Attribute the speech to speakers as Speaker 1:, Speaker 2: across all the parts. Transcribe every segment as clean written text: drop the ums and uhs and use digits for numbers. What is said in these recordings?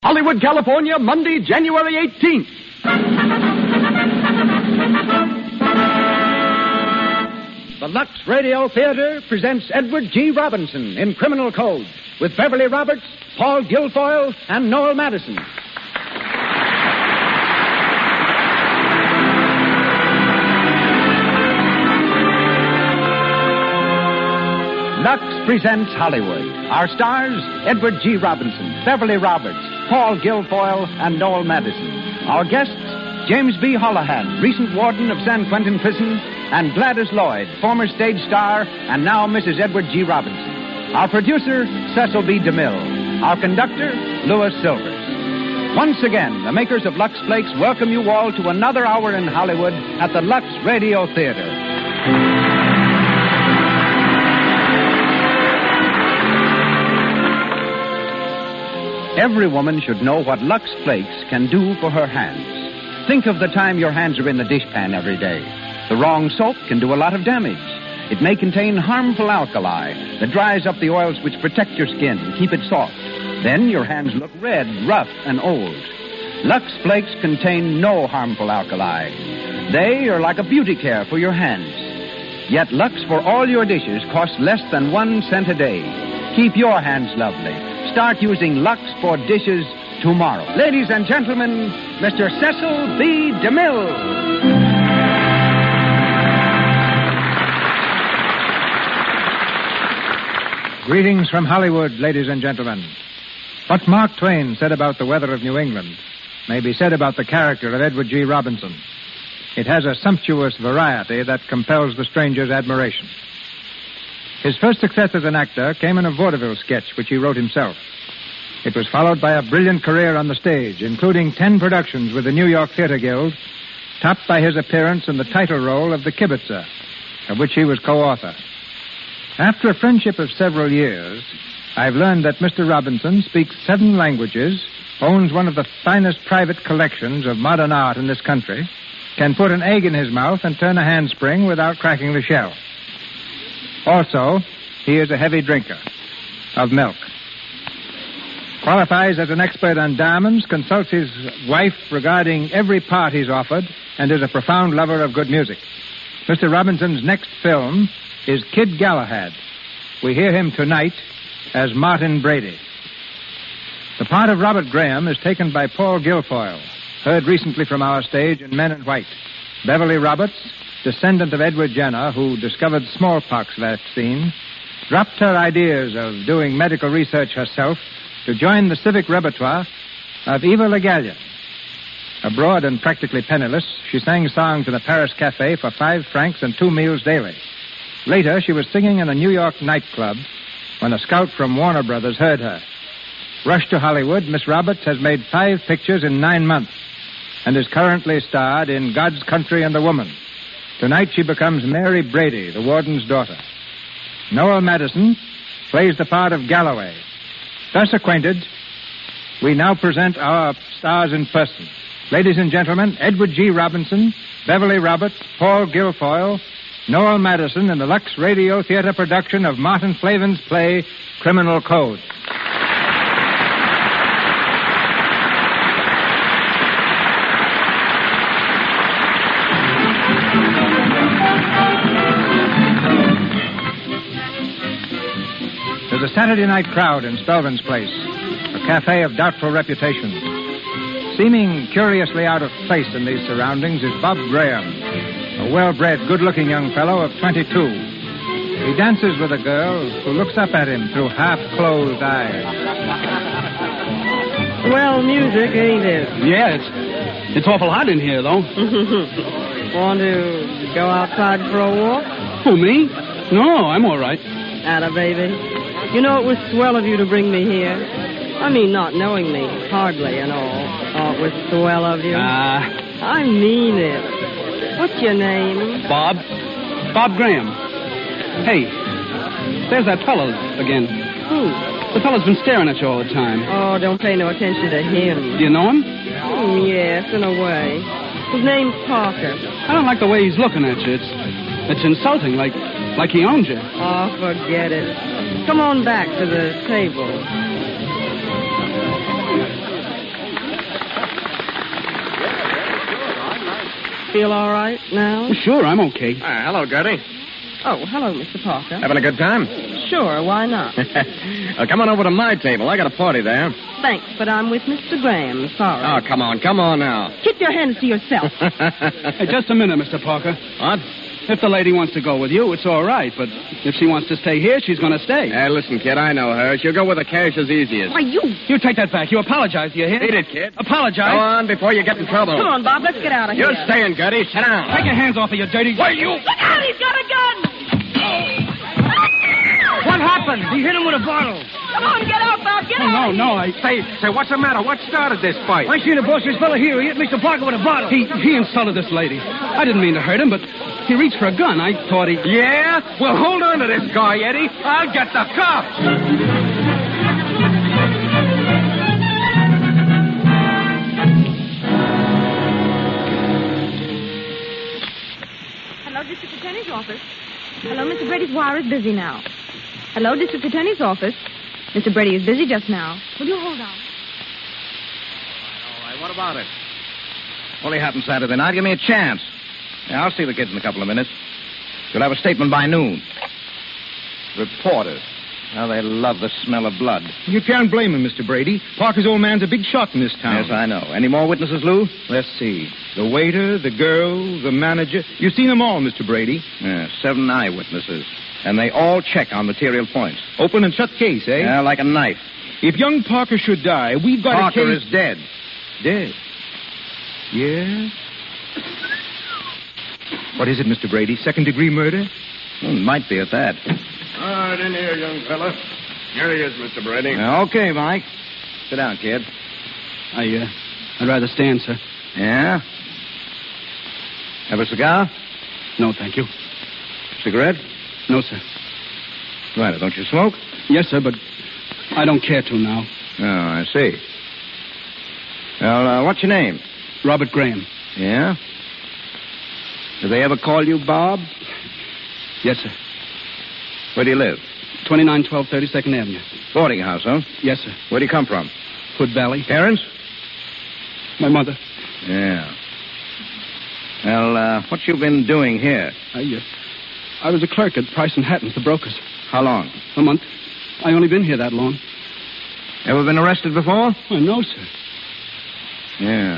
Speaker 1: Hollywood, California, Monday, January 18th. The Lux Radio Theater presents Edward G. Robinson in Criminal Code with Beverly Roberts, Paul Guilfoyle, and Noel Madison. Lux presents Hollywood. Our stars, Edward G. Robinson, Beverly Roberts, Paul Guilfoyle, and Noel Madison. Our guests, James B. Holohan, recent warden of San Quentin Prison, and Gladys Lloyd, former stage star, and now Mrs. Edward G. Robinson. Our producer, Cecil B. DeMille. Our conductor, Louis Silvers. Once again, the makers of Lux Flakes welcome you all to another hour in Hollywood at the Lux Radio Theater. Every woman should know what Lux Flakes can do for her hands. Think of the time your hands are in the dishpan every day. The wrong soap can do a lot of damage. It may contain harmful alkali that dries up the oils which protect your skin and keep it soft. Then your hands look red, rough, and old. Lux Flakes contain no harmful alkali. They are like a beauty care for your hands. Yet Lux for all your dishes costs less than 1 cent a day. Keep your hands lovely. Start using Lux for dishes tomorrow. Ladies and gentlemen, Mr. Cecil B. DeMille.
Speaker 2: Greetings from Hollywood, ladies and gentlemen. What Mark Twain said about the weather of New England may be said about the character of Edward G. Robinson. It has a sumptuous variety that compels the stranger's admiration. His first success as an actor came in a vaudeville sketch which he wrote himself. It was followed by a brilliant career on the stage, including 10 productions with the New York Theater Guild, topped by his appearance in the title role of The Kibitzer, of which he was co-author. After a friendship of several years, I've learned that Mr. Robinson speaks 7 languages, owns one of the finest private collections of modern art in this country, can put an egg in his mouth and turn a handspring without cracking the shell. Also, he is a heavy drinker of milk. Qualifies as an expert on diamonds, consults his wife regarding every part he's offered, and is a profound lover of good music. Mr. Robinson's next film is Kid Galahad. We hear him tonight as Martin Brady. The part of Robert Graham is taken by Paul Guilfoyle, heard recently from our stage in Men in White. Beverly Roberts, descendant of Edward Jenner, who discovered smallpox vaccine, dropped her ideas of doing medical research herself to join the civic repertoire of Eva Le Gallienne. Abroad and practically penniless, she sang songs in a Paris cafe for 5 francs and 2 meals daily. Later, she was singing in a New York nightclub when a scout from Warner Brothers heard her. Rushed to Hollywood, Miss Roberts has made 5 pictures in 9 months and is currently starred in God's Country and the Woman. Tonight she becomes Mary Brady, the warden's daughter. Noel Madison plays the part of Galloway. Thus acquainted, we now present our stars in person. Ladies and gentlemen, Edward G. Robinson, Beverly Roberts, Paul Guilfoyle, Noel Madison in the Lux Radio Theater production of Martin Flavin's play, Criminal Code. There's a Saturday night crowd in Spelman's Place, a cafe of doubtful reputation. Seeming curiously out of place in these surroundings is Bob Graham, a well-bred, good-looking young fellow of 22. He dances with a girl who looks up at him through half-closed eyes.
Speaker 3: Well, music, ain't it?
Speaker 4: Yeah, it's awful hot in here, though.
Speaker 3: Want to go outside for a walk?
Speaker 4: Who, me? No, I'm all right.
Speaker 3: Atta, baby. You know, it was swell of you to bring me here. I mean, not knowing me, hardly and all. Oh, it was swell of you. I mean it. What's your name?
Speaker 4: Bob. Bob Graham. Hey, there's that fellow again.
Speaker 3: Who?
Speaker 4: The fellow's been staring at you all the time.
Speaker 3: Oh, don't pay no attention to him.
Speaker 4: Do you know him?
Speaker 3: Yes, in a way. His name's Parker.
Speaker 4: I don't like the way he's looking at you. It's insulting, like he owns you.
Speaker 3: Oh, forget it. Come on back to the table. feel all right now?
Speaker 4: Sure, I'm okay.
Speaker 5: Hello, Gertie.
Speaker 3: Oh, hello, Mr. Parker.
Speaker 5: Having a good time?
Speaker 3: Sure, why not?
Speaker 5: Come on over to my table. I got a party there.
Speaker 3: Thanks, but I'm with Mr. Graham. Sorry.
Speaker 5: Oh, come on now.
Speaker 3: Keep your hands to yourself.
Speaker 4: Hey, just a minute, Mr. Parker.
Speaker 5: What?
Speaker 4: If the lady wants to go with you, it's all right. But if she wants to stay here, she's going to stay.
Speaker 5: Hey, listen, kid, I know her. She'll go where the cash is easiest.
Speaker 3: Why, you...
Speaker 4: You take that back. You apologize, do you hear?
Speaker 5: Beat it, kid.
Speaker 4: Apologize.
Speaker 5: Go on before you get in trouble.
Speaker 3: Come on, Bob, let's get out of here.
Speaker 5: You're staying, Gertie. Sit down.
Speaker 4: Take your hands off of you, dirty...
Speaker 5: Where you...
Speaker 3: Look out, he's got a gun!
Speaker 2: What happened? He hit him with a bottle.
Speaker 3: Come on, get out, Bob, get out!
Speaker 4: No,
Speaker 2: Say, what's the matter? What started this fight?
Speaker 6: I seen the boss's fella here. He hit Mr. Parker with a bottle.
Speaker 4: He insulted this lady. I didn't mean to hurt him, but he reached for a gun. I thought he...
Speaker 2: Yeah? Well, hold on to this guy, Eddie. I'll get the cops.
Speaker 7: Hello, District Attorney's office. Hello, Mr. Brady's wire is busy now. Hello, District Attorney's office. Mr. Brady is busy just now. Will you hold on?
Speaker 5: All right, what about it? Only happened Saturday night. Give me a chance. Yeah, I'll see the kids in a couple of minutes. You'll have a statement by noon. Reporters. How they love the smell of blood.
Speaker 2: You can't blame him, Mr. Brady. Parker's old man's a big shot in this town.
Speaker 5: Yes, I know. Any more witnesses, Lou?
Speaker 2: Let's see. The waiter, the girl, the manager. You've seen them all, Mr. Brady.
Speaker 5: Yeah, 7 eyewitnesses. And they all check on material points.
Speaker 2: Open and shut case, eh?
Speaker 5: Yeah, like a knife.
Speaker 2: If young Parker should die, we've got
Speaker 5: Parker
Speaker 2: a case...
Speaker 5: is dead.
Speaker 2: Dead? Yes? What is it, Mr. Brady? Second-degree murder?
Speaker 5: Might be at that.
Speaker 8: All right, in here, young fella. Here he is, Mr. Brady.
Speaker 5: Okay, Mike. Sit down, kid.
Speaker 4: I'd rather stand, sir.
Speaker 5: Yeah? Have a cigar?
Speaker 4: No, thank you.
Speaker 5: Cigarette?
Speaker 4: No, sir.
Speaker 5: Right, don't you smoke?
Speaker 4: Yes, sir, but I don't care to now.
Speaker 5: Oh, I see. Well, what's your name?
Speaker 4: Robert Graham.
Speaker 5: Yeah? Did they ever call you Bob?
Speaker 4: Yes, sir.
Speaker 5: Where do you live?
Speaker 4: 2912 32nd Avenue.
Speaker 5: Boarding house, huh?
Speaker 4: Yes, sir.
Speaker 5: Where do you come from?
Speaker 4: Hood Valley.
Speaker 5: Parents?
Speaker 4: My mother.
Speaker 5: Yeah. Well, what you been doing here?
Speaker 4: I was a clerk at Price and Hatton's, the brokers.
Speaker 5: How long?
Speaker 4: A month. I only been here that long.
Speaker 5: Ever been arrested before?
Speaker 4: Oh, no, sir.
Speaker 5: Yeah.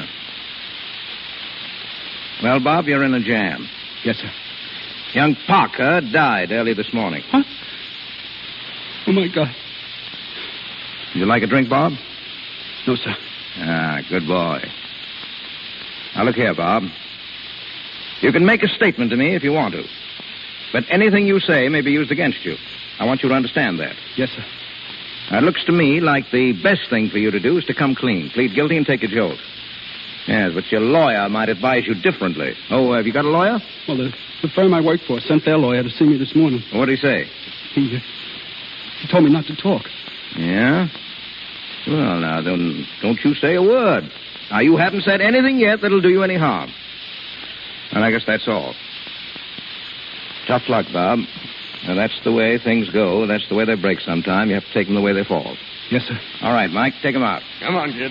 Speaker 5: Well, Bob, you're in a jam.
Speaker 4: Yes, sir.
Speaker 5: Young Parker died early this morning.
Speaker 4: Huh? Oh, my God.
Speaker 5: Would you like a drink, Bob?
Speaker 4: No, sir.
Speaker 5: Ah, good boy. Now, look here, Bob. You can make a statement to me if you want to. But anything you say may be used against you. I want you to understand that.
Speaker 4: Yes, sir.
Speaker 5: Now, it looks to me like the best thing for you to do is to come clean. Plead guilty and take a jolt. Yes, but your lawyer might advise you differently. Oh, have you got a lawyer?
Speaker 4: Well, the firm I work for sent their lawyer to see me this morning.
Speaker 5: What did he say?
Speaker 4: He told me not to talk.
Speaker 5: Yeah? Well, now, don't you say a word. Now, you haven't said anything yet that'll do you any harm. And I guess that's all. Tough luck, Bob. Now, that's the way things go. That's the way they break sometime. You have to take them the way they fall.
Speaker 4: Yes, sir.
Speaker 5: All right, Mike, take them out.
Speaker 8: Come on, kid.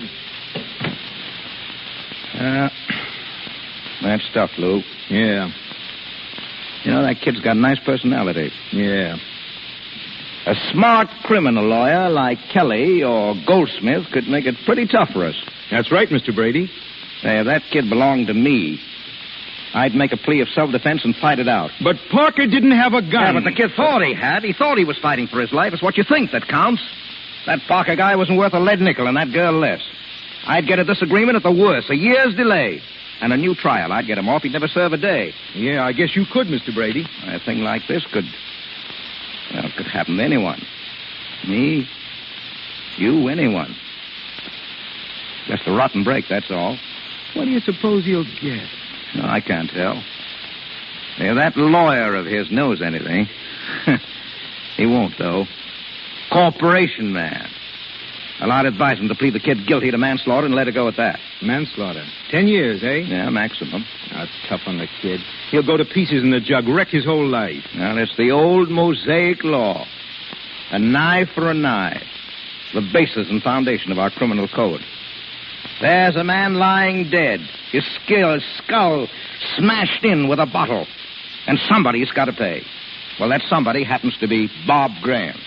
Speaker 5: That stuff, Lou.
Speaker 2: Yeah.
Speaker 5: You know, that kid's got a nice personality.
Speaker 2: Yeah.
Speaker 5: A smart criminal lawyer like Kelly or Goldsmith could make it pretty tough for us.
Speaker 2: That's right, Mr. Brady.
Speaker 5: Say, if that kid belonged to me, I'd make a plea of self-defense and fight it out.
Speaker 2: But Parker didn't have a gun.
Speaker 5: Yeah, but the kid thought he had. He thought he was fighting for his life. It's what you think that counts. That Parker guy wasn't worth a lead nickel, and that girl less. I'd get a disagreement at the worst, a year's delay, and a new trial. I'd get him off. He'd never serve a day.
Speaker 2: Yeah, I guess you could, Mr. Brady.
Speaker 5: A thing like this could happen to anyone. Me, you, anyone. Just a rotten break, that's all.
Speaker 2: What do you suppose he'll get?
Speaker 5: No, I can't tell. If that lawyer of his knows anything, he won't, though. Corporation man. Well, I'd advise him to plead the kid guilty to manslaughter and let it go at that.
Speaker 2: Manslaughter. 10 years, eh?
Speaker 5: Yeah, maximum.
Speaker 2: That's tough on the kid. He'll go to pieces in the jug, wreck his whole life.
Speaker 5: Well, it's the old Mosaic law. A knife for a knife. The basis and foundation of our criminal code. There's a man lying dead. His skull smashed in with a bottle. And somebody's got to pay. Well, that somebody happens to be Bob Graham.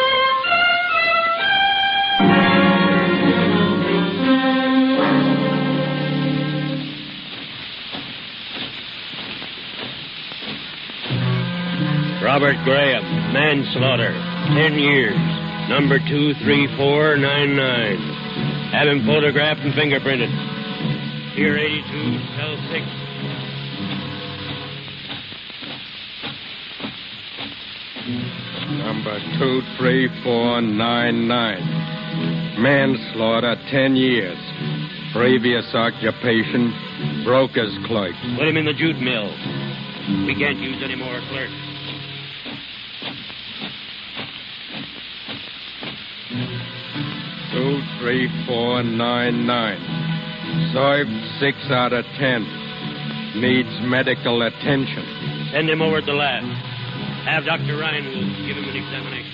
Speaker 9: Robert Graham, manslaughter, 10 years, number 23499. Have him photographed and fingerprinted. Pier 82, cell 6.
Speaker 8: Number 23499. Manslaughter, 10 years. Previous occupation, broker's clerk.
Speaker 9: Put him in the jute mill. We can't use any more clerks.
Speaker 8: Two, 3-4-9-9. Served 6 out of 10. Needs medical attention.
Speaker 9: Send him over to the lab. Have Dr. Ryan give him an examination.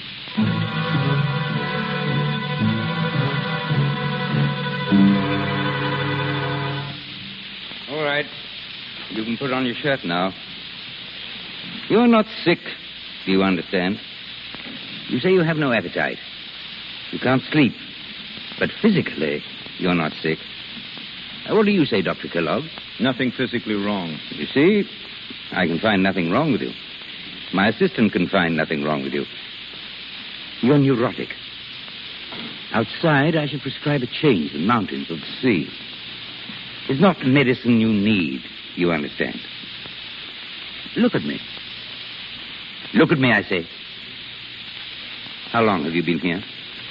Speaker 5: All right. You can put on your shirt now. You're not sick, do you understand? You say you have no appetite. You can't sleep. But physically, you're not sick. What do you say, Dr. Kellogg?
Speaker 1: Nothing physically wrong.
Speaker 5: You see, I can find nothing wrong with you. My assistant can find nothing wrong with you. You're neurotic. Outside, I should prescribe a change in the mountains of the sea. It's not medicine you need, you understand. Look at me. Look at me, I say. How long have you been here?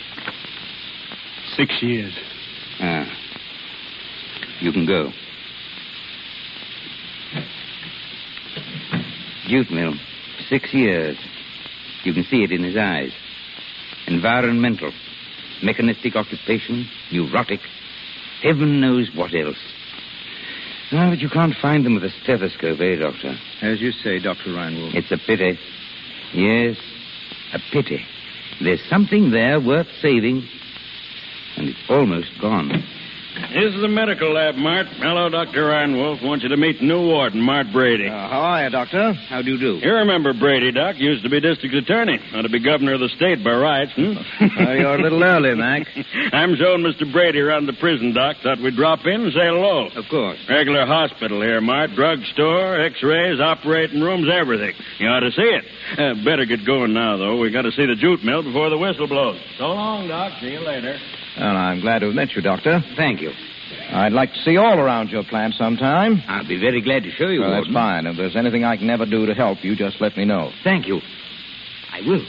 Speaker 9: 6 years.
Speaker 5: You can go. Jute mill, 6 years. You can see it in his eyes. Environmental, mechanistic occupation, neurotic, heaven knows what else. No, but you can't find them with a stethoscope, eh, Doctor?
Speaker 1: As you say, Dr. Reinwolf.
Speaker 5: It's a pity. Yes, a pity. There's something there worth saving, and it's almost gone.
Speaker 10: This is the medical lab, Mart. Hello, Dr. Reinwolf. Want you to meet the new warden, Mart Brady.
Speaker 1: How are you, Doctor?
Speaker 5: How do you do?
Speaker 10: You remember Brady, Doc. Used to be district attorney. Ought to be governor of the state by rights,
Speaker 1: You're a little early, Mac.
Speaker 10: I'm showing Mr. Brady around the prison, Doc. Thought we'd drop in and say hello.
Speaker 5: Of course.
Speaker 10: Regular hospital here, Mart. Drugstore, x-rays, operating rooms, everything. You ought to see it. Better get going now, though. We got to see the jute mill before the whistle blows. So long, Doc. See you later.
Speaker 1: Well, I'm glad to have met you, Doctor.
Speaker 5: Thank you.
Speaker 1: I'd like to see all around your plant sometime.
Speaker 5: I'll be very glad to show you,
Speaker 1: Well, that's
Speaker 5: Warden.
Speaker 1: fine. If there's anything I can ever do to help you, just let me know.
Speaker 5: Thank you. I will.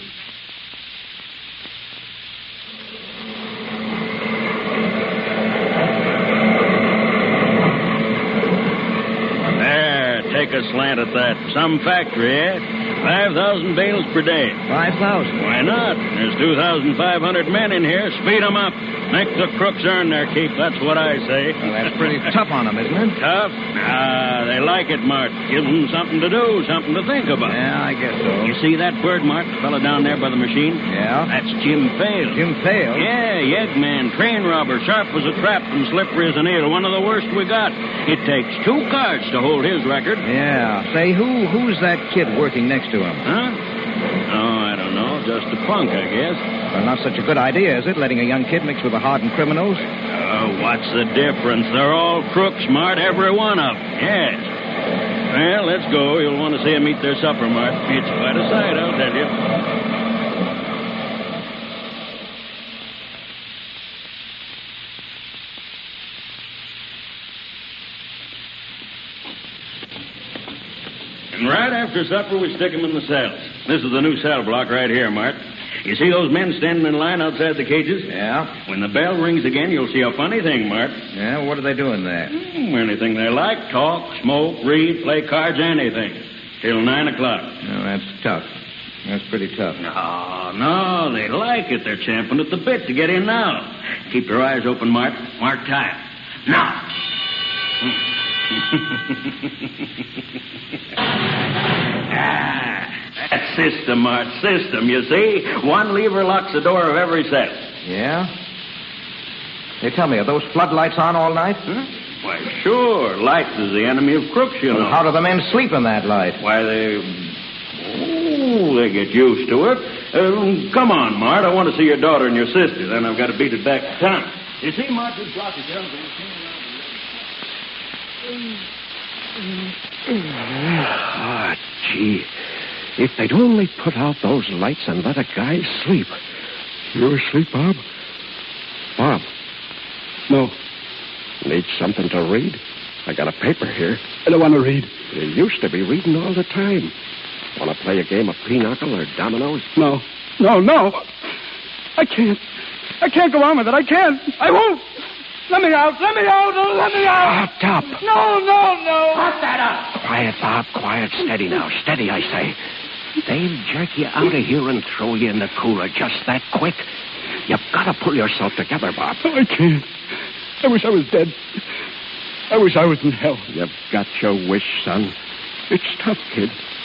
Speaker 10: There, take a slant at that. Some factory, eh? 5,000 bales per day.
Speaker 1: 5,000?
Speaker 10: Why not? There's 2,500 men in here. Speed 'em up. Make the crooks earn their keep. That's what I say.
Speaker 1: Well, that's pretty tough on them, isn't it?
Speaker 10: Tough? They like it, Mart. Gives them something to do, something to think about.
Speaker 1: Yeah, I guess so.
Speaker 10: You see that bird, Mart? The fellow down there by the machine?
Speaker 1: Yeah?
Speaker 10: That's Jim Fale.
Speaker 1: Jim Fale?
Speaker 10: Yeah, yeggman, train robber, sharp as a trap and slippery as an eel. One of the worst we got. It takes 2 cars to hold his record.
Speaker 1: Yeah. Say, who's that kid working next to him?
Speaker 10: Huh? Oh, I don't know. Just a punk, I guess.
Speaker 1: Well, not such a good idea, is it, letting a young kid mix with the hardened criminals?
Speaker 10: What's the difference? They're all crooks, Mart, every one of them. Yes. Well, let's go. You'll want to see them eat their supper, Mart. It's quite a sight, I'll tell you. And right after supper, we stick them in the cells. This is the new cell block right here, Mart. You see those men standing in line outside the cages?
Speaker 1: Yeah.
Speaker 10: When the bell rings again, you'll see a funny thing, Mart.
Speaker 1: Yeah, what are they doing there?
Speaker 10: Anything they like. Talk, smoke, read, play cards, anything. Till 9 o'clock.
Speaker 1: No, that's tough. That's pretty tough.
Speaker 10: No, they like it. They're champing at the bit to get in now. Keep your eyes open, Mart. Mark time. Now. That's system, Mart. System, you see. One lever locks the door of every cell.
Speaker 1: Yeah?
Speaker 5: Hey, tell me, are those floodlights on all night?
Speaker 10: Huh? Why, sure. Light is the enemy of crooks, you know.
Speaker 5: Well, how do the men sleep in that light?
Speaker 10: Why, they get used to it. Come on, Mart. I want to see your daughter and your sister. Then I've got to beat it back to town. You see, Mart, this block is young.
Speaker 11: Ah, gee. If they'd only put out those lights and let a guy sleep. You asleep, Bob? Bob.
Speaker 4: No.
Speaker 11: Need something to read? I got a paper here.
Speaker 4: I don't want to read.
Speaker 11: You used to be reading all the time. Want to play a game of pinochle or dominoes?
Speaker 4: No. I can't. I can't go on with it. I can't. I won't. Let me out. Let me out. Let me out.
Speaker 11: Shut up.
Speaker 4: No. Shut that up.
Speaker 11: Quiet, Bob. Quiet. Steady now. Steady, I say. They'll jerk you out of here and throw you in the cooler just that quick. You've got to pull yourself together, Bob.
Speaker 4: I can't. I wish I was dead. I wish I was in hell.
Speaker 11: You've got your wish, son. It's tough, kid.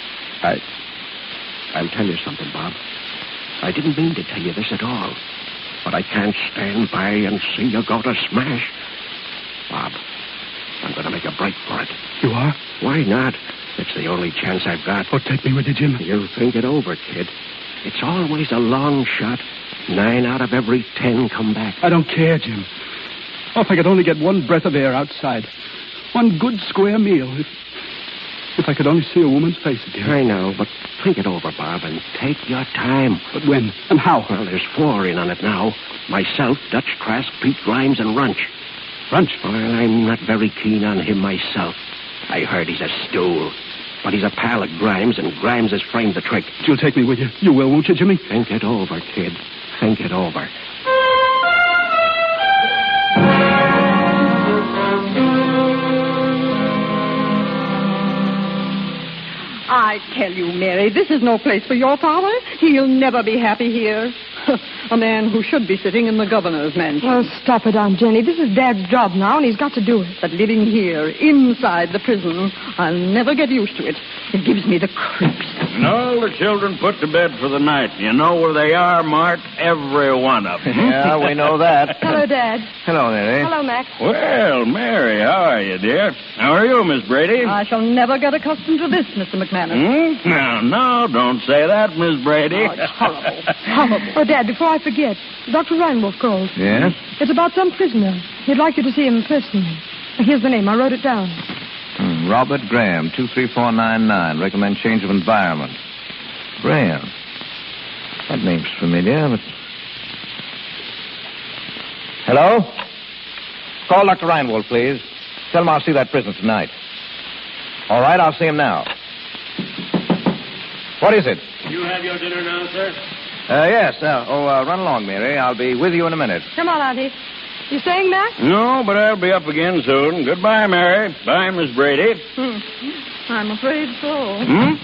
Speaker 11: I'll tell you something, Bob. I didn't mean to tell you this at all. But I can't stand by and see you go to smash. Bob, I'm going to make a break for it.
Speaker 4: You are?
Speaker 11: Why not? It's the only chance I've got.
Speaker 4: Oh, take me with you, Jim.
Speaker 11: You think it over, kid. It's always a long shot. 9 out of every 10 come back.
Speaker 4: I don't care, Jim. Oh, if I could only get one breath of air outside. One good square meal. If I could only see a woman's face again.
Speaker 11: I know, but think it over, Bob, and take your time.
Speaker 4: But when? And how?
Speaker 11: Well, there's 4 in on it now. Myself, Dutch Trask, Pete Grimes, and Runch.
Speaker 4: Runch?
Speaker 11: Well, I'm not very keen on him myself. I heard he's a stool. But he's a pal of Grimes, and Grimes has framed the trick.
Speaker 4: You'll take me with you. You will, won't you, Jimmy?
Speaker 11: Think it over, kid. Think it over.
Speaker 3: I tell you, Mary, this is no place for your father. He'll never be happy here. A man who should be sitting in the governor's mansion.
Speaker 7: Oh, stop it, Aunt Jenny. This is Dad's job now, and he's got to do it.
Speaker 3: But living here, inside the prison, I'll never get used to it. It gives me the creeps.
Speaker 10: And all the children put to bed for the night. You know where they are, Mart? Every one of them.
Speaker 5: Yeah, we know that.
Speaker 7: Hello, Dad.
Speaker 5: Hello, Mary.
Speaker 7: Hello, Mac.
Speaker 10: Well, Mary, how are you, dear? How are you, Miss Brady?
Speaker 3: I shall never get accustomed to this, Mr. McManus.
Speaker 10: No, don't say that, Miss Brady.
Speaker 3: Oh, it's horrible. Horrible.
Speaker 7: Oh, Dad, before I forget, Dr. Reinwolf called.
Speaker 5: Yes?
Speaker 7: It's about some prisoner. He'd like you to see him personally. Here's the name. I wrote it down.
Speaker 5: Robert Graham, 23499. Recommend change of environment. Graham. That name's familiar, but... Hello? Call Dr. Reinwolf, please. Tell him I'll see that prisoner tonight. All right, I'll see him now. What is it?
Speaker 9: You have your dinner now, sir?
Speaker 5: Yes. Run along, Mary. I'll be with you in a minute.
Speaker 7: Come on, Auntie. You staying, Mac?
Speaker 10: No, but I'll be up again soon. Goodbye, Mary. Bye, Miss Brady.
Speaker 3: I'm afraid so.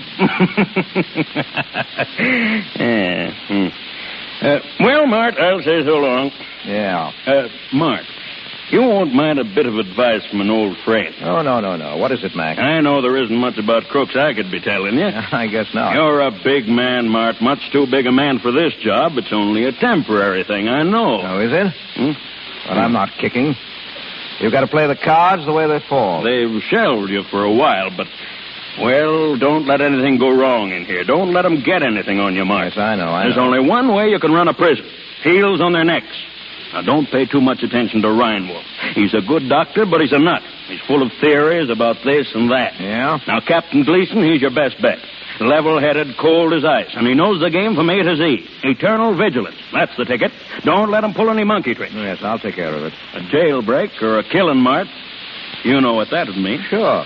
Speaker 10: Well, Mart, I'll say so long.
Speaker 5: Yeah.
Speaker 10: Mart, you won't mind a bit of advice from an old friend.
Speaker 5: Oh, no. What is it, Mac?
Speaker 10: I know there isn't much about crooks I could be telling you.
Speaker 5: I guess not.
Speaker 10: You're a big man, Mart. Much too big a man for this job. It's only a temporary thing, I know.
Speaker 5: Oh, is it? But I'm not kicking. You've got to play the cards the way they fall.
Speaker 10: They've shelved you for a while, but... Well, don't let anything go wrong in here. Don't let them get anything on you, Mart.
Speaker 5: Yes, I know.
Speaker 10: There's only one way you can run a prison. Heels on their necks. Now, don't pay too much attention to Reinwolf. He's a good doctor, but he's a nut. He's full of theories about this and that.
Speaker 5: Yeah?
Speaker 10: Now, Captain Gleason, he's your best bet. Level-headed, cold as ice, and he knows the game from A to Z. Eternal vigilance. That's the ticket. Don't let him pull any monkey tricks.
Speaker 5: Yes, I'll take care of it.
Speaker 10: A jailbreak or a killing, Mart. You know what that would mean.
Speaker 5: Sure.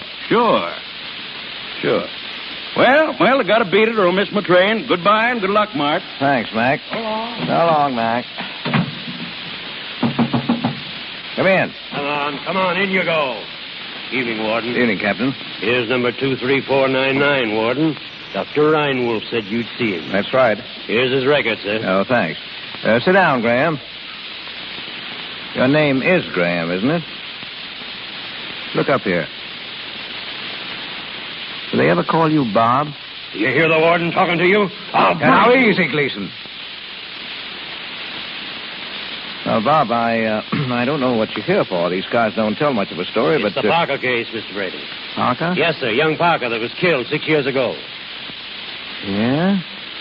Speaker 10: Well, I gotta beat it or I'll miss my train. Goodbye and good luck, Mart.
Speaker 5: Thanks, Mac.
Speaker 10: So long.
Speaker 5: So long, Mac. Come in.
Speaker 9: Come on, in you go. Evening, Warden.
Speaker 5: Evening, Captain.
Speaker 9: Here's number 23499, Warden. Dr. Reinwolf said you'd see him.
Speaker 5: That's right.
Speaker 9: Here's his record, sir.
Speaker 5: Oh, thanks. Sit down, Graham. Your name is Graham, isn't it? Look up here. Do they ever call you Bob?
Speaker 9: You hear the warden talking to you?
Speaker 5: Now, easy, Gleason. Now, Bob, I don't know what you're here for. These cars don't tell much of a story,
Speaker 9: It's
Speaker 5: but...
Speaker 9: the Parker case, Mr. Brady.
Speaker 5: Parker?
Speaker 9: Yes, sir. Young Parker that was killed 6 years ago.
Speaker 5: Yeah?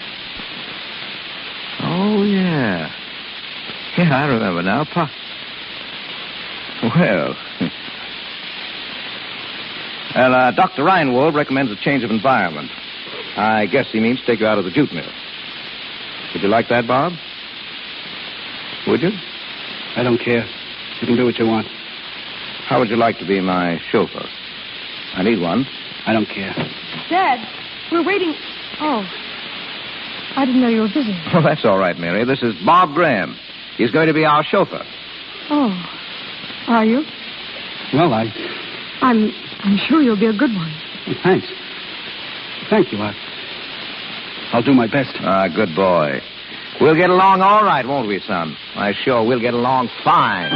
Speaker 5: Oh, yeah. Yeah, I remember now. Well... Well, Dr. Reinwald recommends a change of environment. I guess he means take you out of the jute mill. Would you like that, Bob? Would you?
Speaker 4: I don't care. You can do what you want.
Speaker 5: How would you like to be my chauffeur? I need one.
Speaker 4: I don't care.
Speaker 7: Dad, we're waiting. Oh. I didn't know you were busy.
Speaker 5: Oh, that's all right, Mary. This is Bob Graham. He's going to be our chauffeur.
Speaker 7: Oh. Are you?
Speaker 4: Well,
Speaker 7: I'm sure you'll be a good one.
Speaker 4: Well, thanks. Thank you. I'll do my best.
Speaker 5: Good boy. We'll get along all right, won't we, son? Why, sure, we'll get along fine.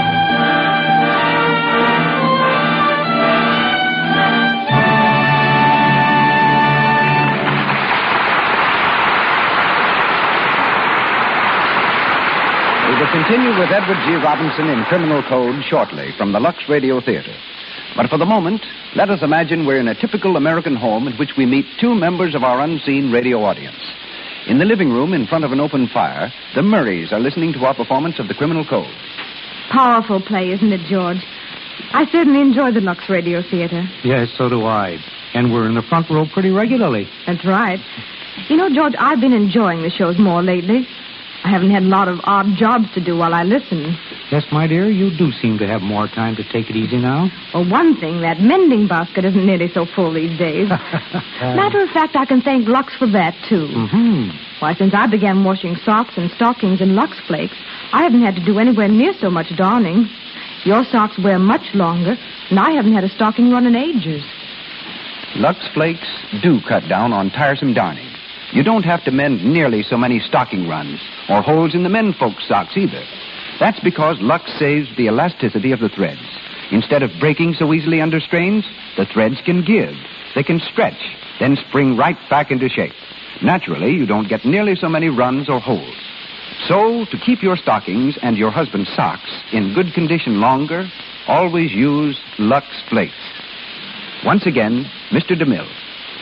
Speaker 1: We will continue with Edward G. Robinson in Criminal Code shortly from the Lux Radio Theater. But for the moment, let us imagine we're in a typical American home in which we meet two members of our unseen radio audience. In the living room, in front of an open fire, the Murrays are listening to our performance of the Criminal Code.
Speaker 7: Powerful play, isn't it, George? I certainly enjoy the Lux Radio Theater.
Speaker 2: Yes, so do I. And we're in the front row pretty regularly.
Speaker 7: That's right. You know, George, I've been enjoying the shows more lately. I haven't had a lot of odd jobs to do while I listen.
Speaker 2: Yes, my dear, you do seem to have more time to take it easy now.
Speaker 7: Well, one thing, that mending basket isn't nearly so full these days. Matter of fact, I can thank Lux for that, too.
Speaker 2: Mm-hmm.
Speaker 7: Why, since I began washing socks and stockings in Lux Flakes, I haven't had to do anywhere near so much darning. Your socks wear much longer, and I haven't had a stocking run in ages.
Speaker 1: Lux Flakes do cut down on tiresome darning. You don't have to mend nearly so many stocking runs or holes in the men folks' socks either. That's because Lux saves the elasticity of the threads. Instead of breaking so easily under strains, the threads can give. They can stretch, then spring right back into shape. Naturally, you don't get nearly so many runs or holes. So, to keep your stockings and your husband's socks in good condition longer, always use Lux Flakes. Once again, Mr. DeMille.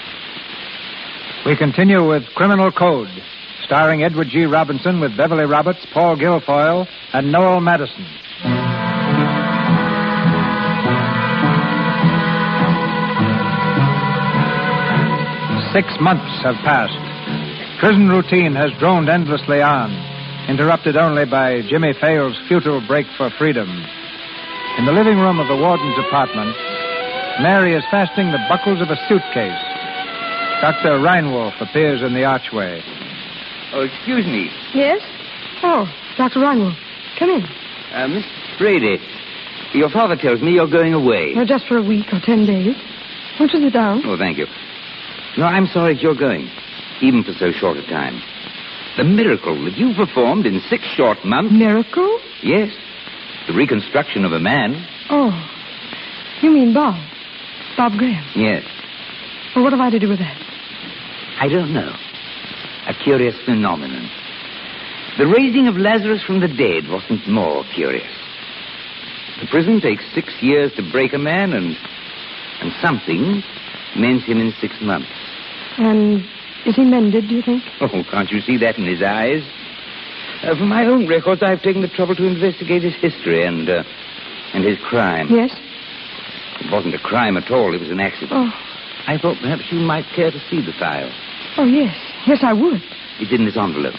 Speaker 2: We continue with Criminal Code, starring Edward G. Robinson with Beverly Roberts, Paul Guilfoyle, and Noel Madison. 6 months have passed. Prison routine has droned endlessly on, interrupted only by Jimmy Fales' futile break for freedom. In the living room of the warden's apartment, Mary is fastening the buckles of a suitcase. Dr. Reinwolf appears in the archway.
Speaker 12: Oh, excuse me.
Speaker 7: Yes? Oh, Dr. Reinwolf. Come in.
Speaker 12: Miss Brady, your father tells me you're going away.
Speaker 7: Well, just for a week or 10 days. Won't you sit down?
Speaker 12: Oh, thank you. No, I'm sorry that you're going, even for so short a time. The miracle that you performed in 6 short months...
Speaker 7: Miracle?
Speaker 12: Yes. The reconstruction of a man.
Speaker 7: Oh. You mean Bob? Bob Graham?
Speaker 12: Yes.
Speaker 7: Well, what have I to do with that?
Speaker 12: I don't know. A curious phenomenon. The raising of Lazarus from the dead wasn't more curious. The prison takes 6 years to break a man, and something mends him in 6 months.
Speaker 7: And is he mended, do you think?
Speaker 12: Oh, can't you see that in his eyes? For my own records, I've taken the trouble to investigate his history and his crime.
Speaker 7: Yes?
Speaker 12: It wasn't a crime at all. It was an accident.
Speaker 7: Oh.
Speaker 12: I thought perhaps you might care to see the file.
Speaker 7: Oh, yes. Yes, I would.
Speaker 12: It's in this envelope.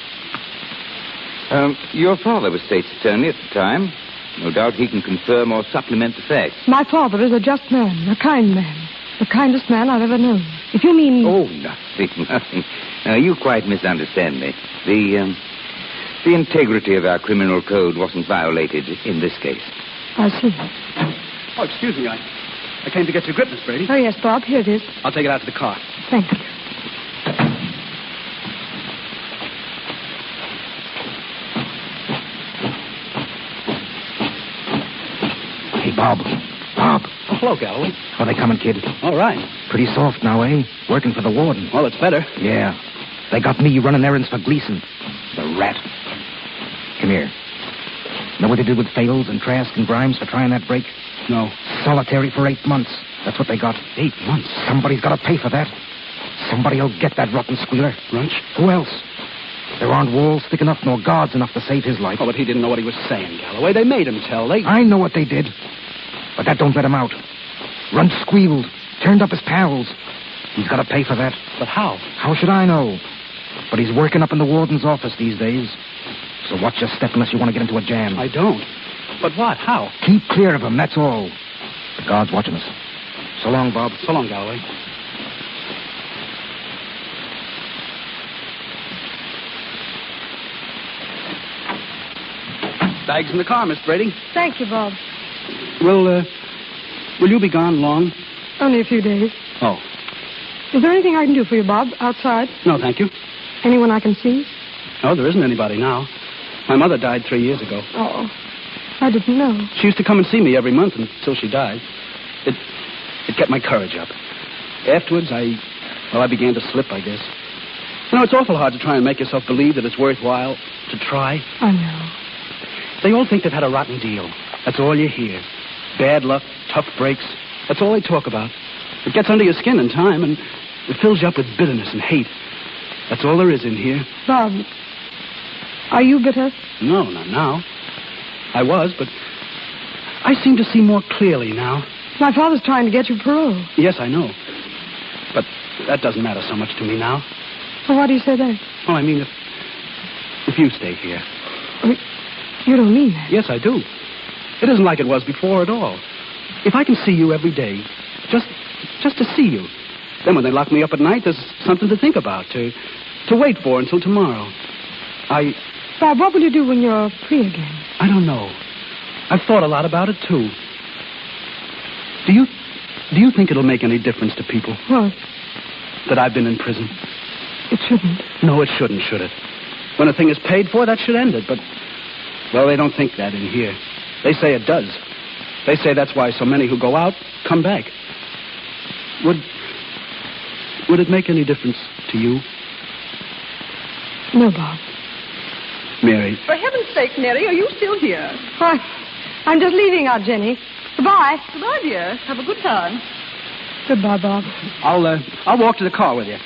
Speaker 12: Your father was state's attorney at the time. No doubt he can confirm or supplement the facts.
Speaker 7: My father is a just man, a kind man. The kindest man I've ever known. If you mean...
Speaker 12: Oh, nothing. You quite misunderstand me. The integrity of our criminal code wasn't violated in this case.
Speaker 7: I see.
Speaker 4: Oh, excuse me. I came to get your grip, Miss Brady.
Speaker 7: Oh, yes, Bob. Here it is.
Speaker 4: I'll take it out to the car.
Speaker 7: Thank you.
Speaker 11: Hey, Bob. Bob.
Speaker 4: Oh, hello, Galloway.
Speaker 11: How they coming, kid?
Speaker 4: All right.
Speaker 11: Pretty soft now, eh? Working for the warden.
Speaker 4: Well, it's better.
Speaker 11: Yeah. They got me running errands for Gleason. The rat. Come here. Know what they did with Fales and Trask and Grimes for trying that break?
Speaker 4: No.
Speaker 11: Solitary for 8 months. That's what they got.
Speaker 4: 8 months?
Speaker 11: Somebody's got to pay for that. Somebody'll get that rotten squealer.
Speaker 4: Runch?
Speaker 11: Who else? There aren't walls thick enough nor guards enough to save his life.
Speaker 4: Oh, but he didn't know what he was saying, Galloway. They made him tell.
Speaker 11: I know what they did. But that don't let him out. Runch squealed. Turned up his pals. He's got to pay for that.
Speaker 4: But how?
Speaker 11: How should I know? But he's working up in the warden's office these days. So watch your step unless you want to get into a jam.
Speaker 4: I don't. But what? How?
Speaker 11: Keep clear of him, that's all. The guard's watching us. So long, Bob.
Speaker 4: So long, Galloway. Bags in the car, Miss Brady.
Speaker 13: Thank you, Bob.
Speaker 4: Will you be gone long?
Speaker 13: Only a few days.
Speaker 4: Oh.
Speaker 13: Is there anything I can do for you, Bob, outside?
Speaker 4: No, thank you.
Speaker 13: Anyone I can see?
Speaker 4: No, there isn't anybody now. My mother died 3 years ago.
Speaker 13: Oh, I didn't know.
Speaker 4: She used to come and see me every month until she died. It kept my courage up. Afterwards, I began to slip, I guess. You know, it's awful hard to try and make yourself believe that it's worthwhile to try.
Speaker 13: I know.
Speaker 4: They all think they've had a rotten deal. That's all you hear. Bad luck, tough breaks. That's all they talk about. It gets under your skin in time, and it fills you up with bitterness and hate. That's all there is in here.
Speaker 13: Bob, are you bitter?
Speaker 4: No, not now. I was, but I seem to see more clearly now.
Speaker 13: My father's trying to get you parole.
Speaker 4: Yes, I know. But that doesn't matter so much to me now.
Speaker 13: Well, why do you say that?
Speaker 4: Oh, I mean, if you stay here.
Speaker 13: You don't mean that.
Speaker 4: Yes, I do. It isn't like it was before at all. If I can see you every day, just to see you, then when they lock me up at night, there's something to think about, to wait for until tomorrow.
Speaker 13: Bob, what will you do when you're free again?
Speaker 4: I don't know. I've thought a lot about it, too. Do you think it'll make any difference to people?
Speaker 13: What?
Speaker 4: That I've been in prison?
Speaker 13: It shouldn't.
Speaker 4: No, it shouldn't, should it? When a thing is paid for, that should end it, but... Well, they don't think that in here. They say it does. They say that's why so many who go out come back. Would it make any difference to you?
Speaker 13: No, Bob.
Speaker 4: Mary.
Speaker 14: For heaven's sake, Mary, are you still here?
Speaker 13: Why, I'm just leaving Aunt Jenny. Goodbye.
Speaker 14: Goodbye, dear. Have a good time.
Speaker 13: Goodbye, Bob.
Speaker 4: I'll walk to the car with you.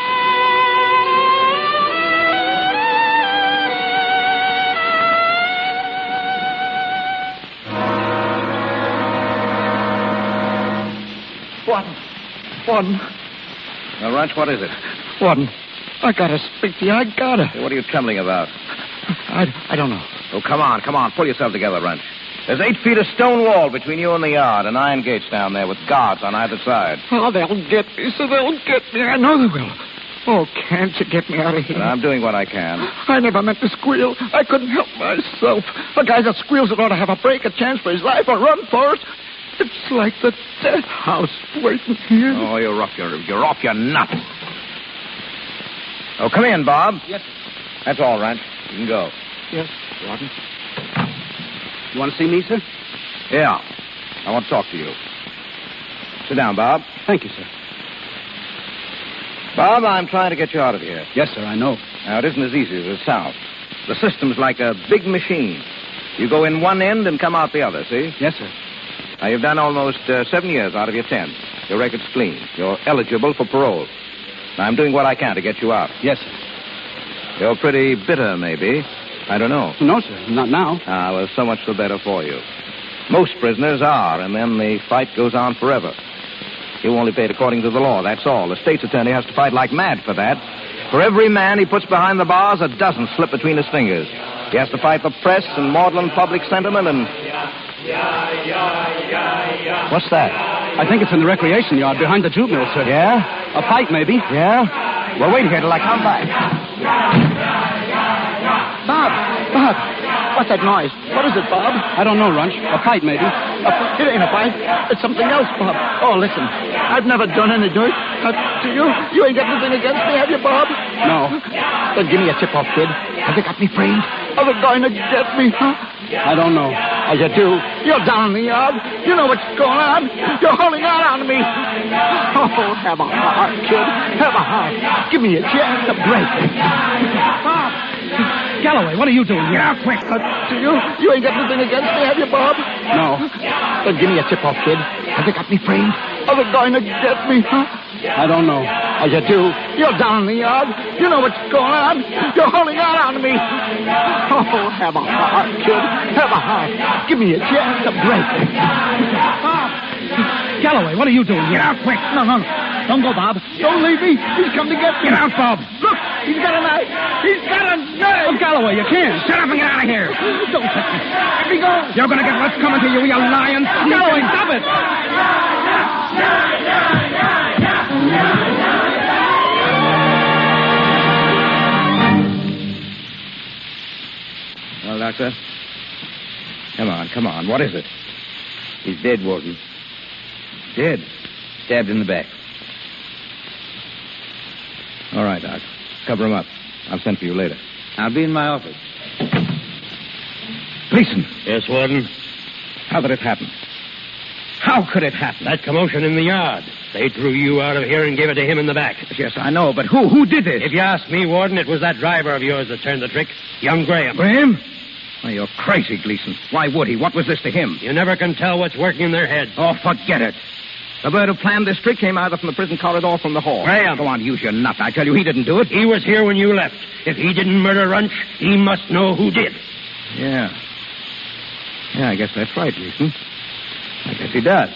Speaker 5: Warden. Now, Runch, what is it?
Speaker 11: Warden, I gotta speak to you. I gotta.
Speaker 5: Hey, what are you trembling about?
Speaker 11: I don't know.
Speaker 5: Oh, come on. Pull yourself together, Runch. There's 8 feet of stone wall between you and the yard, and iron gates down there with guards on either side.
Speaker 11: Oh, they'll get me, so they'll get me. I know they will. Oh, can't you get me out of here?
Speaker 5: And I'm doing what I can.
Speaker 11: I never meant to squeal. I couldn't help myself. A guy that squeals ought to have a break, a chance for his life, or run for it. It's like the death house waiting here.
Speaker 5: Oh, you're off your nut. Oh, come in, Bob.
Speaker 4: Yes.
Speaker 5: That's all, Ranch. You can go.
Speaker 11: Yes, Warden.
Speaker 4: You want to see me, sir?
Speaker 5: Yeah. I want to talk to you. Sit down, Bob.
Speaker 4: Thank you, sir.
Speaker 5: Bob, I'm trying to get you out of here.
Speaker 4: Yes, sir, I know.
Speaker 5: Now, it isn't as easy as it sounds. The system's like a big machine. You go in one end and come out the other, see?
Speaker 4: Yes, sir.
Speaker 5: Now, you've done almost 7 years out of your 10. Your record's clean. You're eligible for parole. Now, I'm doing what I can to get you out.
Speaker 4: Yes, sir.
Speaker 5: You're pretty bitter, maybe. I don't know.
Speaker 4: No, sir. Not now.
Speaker 5: Ah, well, so much the better for you. Most prisoners are, and then the fight goes on forever. You only paid according to the law, that's all. The state's attorney has to fight like mad for that. For every man he puts behind the bars, a dozen slip between his fingers. He has to fight the press and maudlin public sentiment and... What's that?
Speaker 4: I think it's in the recreation yard behind the jute mill, sir.
Speaker 5: Yeah?
Speaker 4: A fight, maybe.
Speaker 5: Yeah? Well, wait here till I come back.
Speaker 11: Bob, what's that noise? What is it, Bob?
Speaker 4: I don't know, Runch. A fight, maybe.
Speaker 11: It ain't a fight. It's something else, Bob. Oh, listen. I've never done any dirt. To you? You ain't got anything against me, have you, Bob?
Speaker 4: No.
Speaker 11: Then give me a tip-off, kid. Have they got me framed? Are they going to get me, huh?
Speaker 4: I don't know.
Speaker 11: Oh, you do. You're down in the yard. You know what's going on. You're holding out on me. Oh, have a heart, kid. Have a heart. Give me a chance to break. Bob.
Speaker 4: Galloway, what are you doing here?
Speaker 6: Get out quick.
Speaker 11: You ain't got anything against me, have you, Bob?
Speaker 4: No.
Speaker 11: Then give me a tip-off, kid. Have they got me framed? Are they going to get me, huh?
Speaker 4: I don't know.
Speaker 11: Oh, you do? You're down in the yard. You know what's going on. You're holding out on me. Oh, have a heart, kid. Have a heart. Give me a chance to break.
Speaker 4: Bob! Galloway, what are you doing here?
Speaker 6: Get out quick.
Speaker 4: No. Don't go, Bob.
Speaker 11: Don't leave me. He's come to get me.
Speaker 6: Get out, Bob.
Speaker 11: Look, he's got a knife. He's got a knife.
Speaker 4: Oh, Galloway, you can't.
Speaker 6: Shut up and get out of here.
Speaker 11: Don't touch me. Let me go.
Speaker 6: You're going to get what's coming to you, you lion.
Speaker 4: Galloway, stop it.
Speaker 5: Well, Doctor? Come on. What is it?
Speaker 12: He's dead, Warden.
Speaker 5: Dead.
Speaker 12: Stabbed in the back.
Speaker 5: All right, Doc. Cover him up. I'll send for you later.
Speaker 12: I'll be in my office.
Speaker 5: Gleason,
Speaker 9: Yes, Warden?
Speaker 5: how did it happen? How could it happen?
Speaker 9: That commotion in the yard. They drew you out of here and gave it to him in the back.
Speaker 5: Yes, I know, but who did this?
Speaker 9: If you ask me, Warden, it was that driver of yours that turned the trick. Young Graham.
Speaker 5: Graham? Oh, you're crazy, Gleason. Why would he? What was this to him?
Speaker 9: You never can tell what's working in their heads.
Speaker 5: Oh, forget it. The bird who planned this trick came either from the prison corridor or from the hall.
Speaker 9: Graham.
Speaker 5: Go on, use your nut. I tell you, he didn't do it.
Speaker 9: He was here when you left. If he didn't murder Runch, he must know who did.
Speaker 5: Yeah, I guess that's right, Gleason. I guess he does.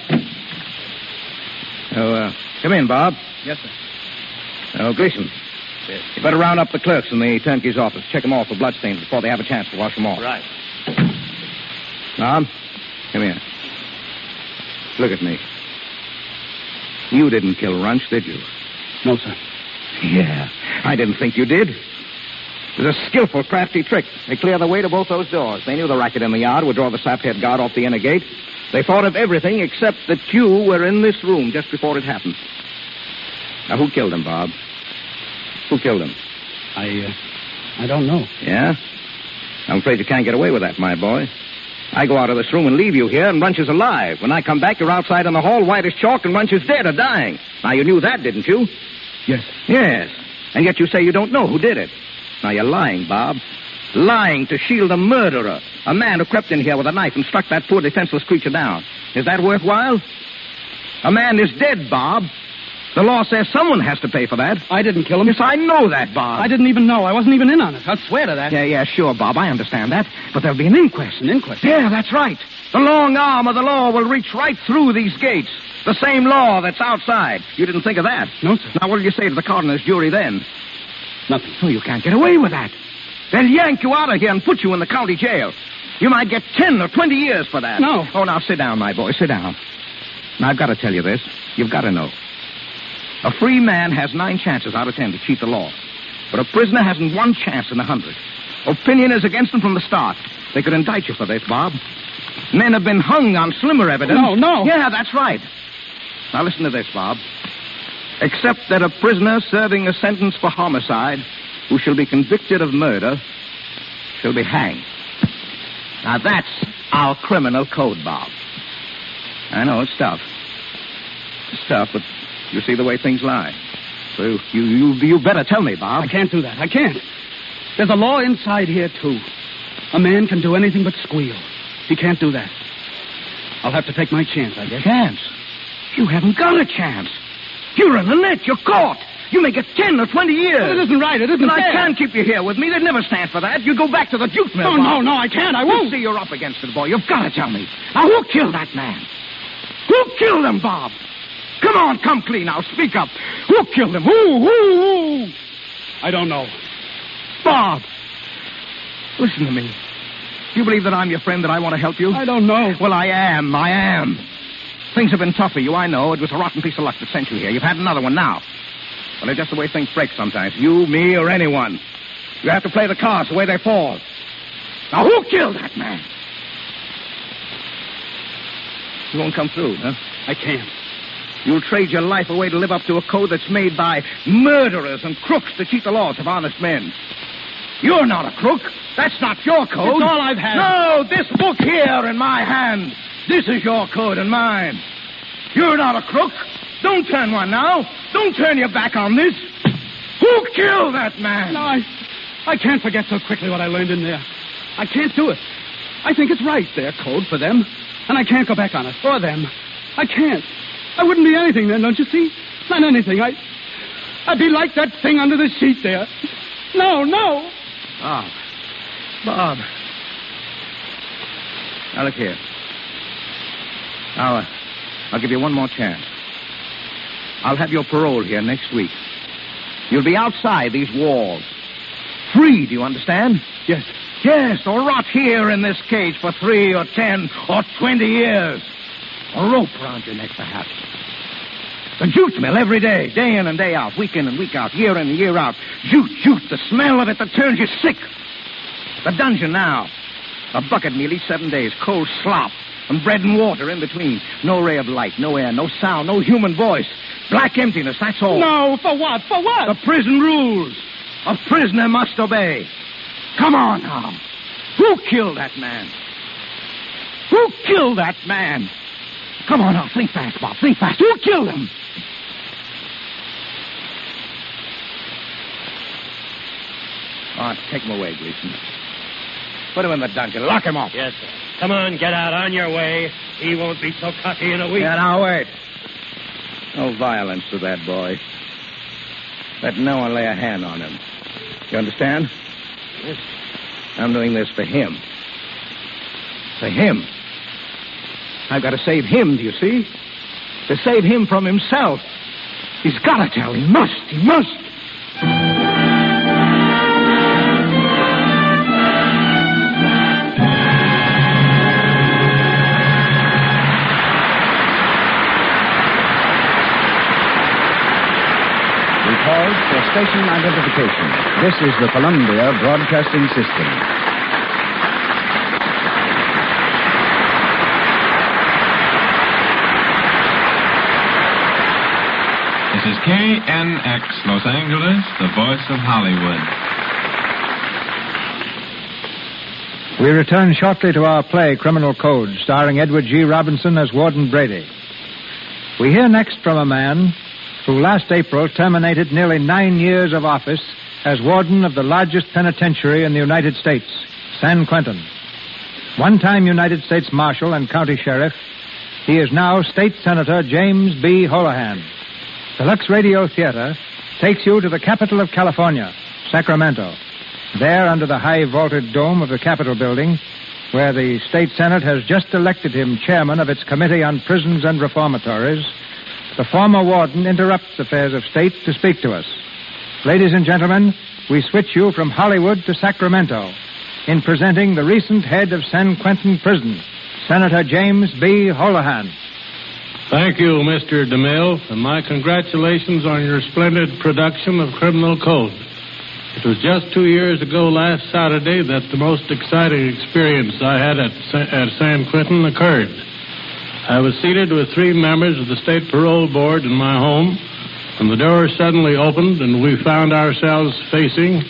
Speaker 5: So, come in, Bob.
Speaker 4: Yes, sir.
Speaker 5: Oh, Gleason.
Speaker 9: Yes.
Speaker 5: You better round up the clerks in the turnkey's office. Check them all for bloodstains before they have a chance to wash them off.
Speaker 9: Right.
Speaker 5: Bob, come here. Look at me. You didn't kill Runch, did you?
Speaker 4: No, sir.
Speaker 5: Yeah, I didn't think you did. It was a skillful, crafty trick. They cleared the way to both those doors. They knew the racket in the yard would draw the saphead guard off the inner gate. They thought of everything except that you were in this room just before it happened. Now, who killed him, Bob? Who killed him?
Speaker 4: I don't know.
Speaker 5: Yeah? I'm afraid you can't get away with that, my boy. I go out of this room and leave you here, and Runch is alive. When I come back, you're outside in the hall, white as chalk, and Runch is dead or dying. Now, you knew that, didn't you?
Speaker 4: Yes.
Speaker 5: Yes. And yet you say you don't know who did it. Now, you're lying, Bob. Lying to shield a murderer. A man who crept in here with a knife and struck that poor defenseless creature down. Is that worthwhile? A man is dead, Bob. The law says someone has to pay for that.
Speaker 4: I didn't kill him.
Speaker 5: Yes, I know that, Bob.
Speaker 4: I didn't even know. I wasn't even in on it. I'll swear to that.
Speaker 5: Yeah, sure, Bob. I understand that. But there'll be an inquest.
Speaker 4: An inquest?
Speaker 5: Yeah, that's right. The long arm of the law will reach right through these gates. The same law that's outside. You didn't think of that?
Speaker 4: No, sir.
Speaker 5: Now, what did you say to the coroner's jury then?
Speaker 4: Nothing.
Speaker 5: Oh, you can't get away with that. They'll yank you out of here and put you in the county jail. You might get 10 or 20 years for that.
Speaker 4: No.
Speaker 5: Oh, now, sit down, my boy. Sit down. Now, I've got to tell you this. You've got to know. A free man has 9 chances out of 10 to cheat the law. But a prisoner hasn't 1 chance in 100. Opinion is against him from the start. They could indict you for this, Bob. Men have been hung on slimmer evidence.
Speaker 4: No.
Speaker 5: Yeah, that's right. Now, listen to this, Bob. Except that a prisoner serving a sentence for homicide who shall be convicted of murder shall be hanged. Now, that's our criminal code, Bob. I know, it's tough. It's tough, but you see the way things lie. So you better tell me, Bob.
Speaker 4: I can't do that. I can't. There's a law inside here, too. A man can do anything but squeal. He can't do that. I'll have to take my chance, I guess.
Speaker 5: Chance? You haven't got a chance. You're in the net. You're caught. You may get 10 or 20 years.
Speaker 4: Well, it isn't right. It isn't
Speaker 5: But
Speaker 4: fair.
Speaker 5: I can't keep you here with me. They'd never stand for that. You go back to the Duke Mill.
Speaker 4: No, I can't. I won't.
Speaker 5: You see, you're up against it, boy. You've got to tell me. Now, who killed that man? Who killed him, Bob? Come on, come clean now. Speak up. Who killed him? Who?
Speaker 4: I don't know.
Speaker 5: Bob, listen to me. Do you believe that I'm your friend, that I want to help you?
Speaker 4: I don't know.
Speaker 5: Well, I am. Things have been tough for you, I know. It was a rotten piece of luck that sent you here. You've had another one now. Well, it's just the way things break sometimes. You, me, or anyone. You have to play the cards the way they fall. Now, who killed that man? You won't come through, huh?
Speaker 4: I can't.
Speaker 5: You'll trade your life away to live up to a code that's made by murderers and crooks to cheat the laws of honest men. You're not a crook. That's not your code.
Speaker 4: It's all I've had.
Speaker 5: No, this book here in my hand. This is your code and mine. You're not a crook. Don't turn one now. Don't turn your back on this. Who killed that man?
Speaker 4: No, I can't forget so quickly what I learned in there. I can't do it. I think it's right, their code for them. And I can't go back on it. For them. I can't. I wouldn't be anything then, don't you see? Not anything. I'd be like that thing under the sheet there. No.
Speaker 5: Bob. Now, look here. I'll give you one more chance. I'll have your parole here next week. You'll be outside these walls. Free, do you understand?
Speaker 4: Yes.
Speaker 5: Yes, or rot here in this cage for 3 or 10 or 20 years. A rope around your neck, perhaps. The jute mill every day, day in and day out, week in and week out, year in and year out. Jute, the smell of it that turns you sick. The dungeon now. A bucket meal each 7 days, cold slop, and bread and water in between. No ray of light, no air, no sound, no human voice. Black emptiness, that's all.
Speaker 4: No, for what? For what?
Speaker 5: The prison rules. A prisoner must obey. Come on now. Who killed that man? Who killed that man? Come on now, think fast, Bob, think fast. Who killed him? All right, take him away, Gleason. Put him in the dungeon. Lock him up.
Speaker 9: Yes, sir. Come on, get out on your way. He won't be so cocky in a week.
Speaker 5: Yeah, now wait. No violence to that boy. Let no one lay a hand on him. You understand?
Speaker 9: Yes.
Speaker 5: I'm doing this for him. For him. I've got to save him, do you see? To save him from himself. He's got to tell. He must.
Speaker 1: For station identification. This is the Columbia Broadcasting System.
Speaker 15: This is KNX Los Angeles, the voice of Hollywood.
Speaker 2: We return shortly to our play, Criminal Code, starring Edward G. Robinson as Warden Brady. We hear next from a man who last April terminated nearly 9 years of office as warden of the largest penitentiary in the United States, San Quentin. One-time United States Marshal and County Sheriff, he is now State Senator James B. Holohan. The Lux Radio Theater takes you to the capital of California, Sacramento. There, under the high vaulted dome of the Capitol building, where the State Senate has just elected him chairman of its Committee on Prisons and Reformatories, the former warden interrupts affairs of state to speak to us. Ladies and gentlemen, we switch you from Hollywood to Sacramento in presenting the recent head of San Quentin Prison, Senator James B. Holohan.
Speaker 16: Thank you, Mr. DeMille, and my congratulations on your splendid production of Criminal Code. It was just 2 years ago last Saturday that the most exciting experience I had at San Quentin occurred. I was seated with 3 members of the State Parole Board in my home, and the door suddenly opened, and we found ourselves facing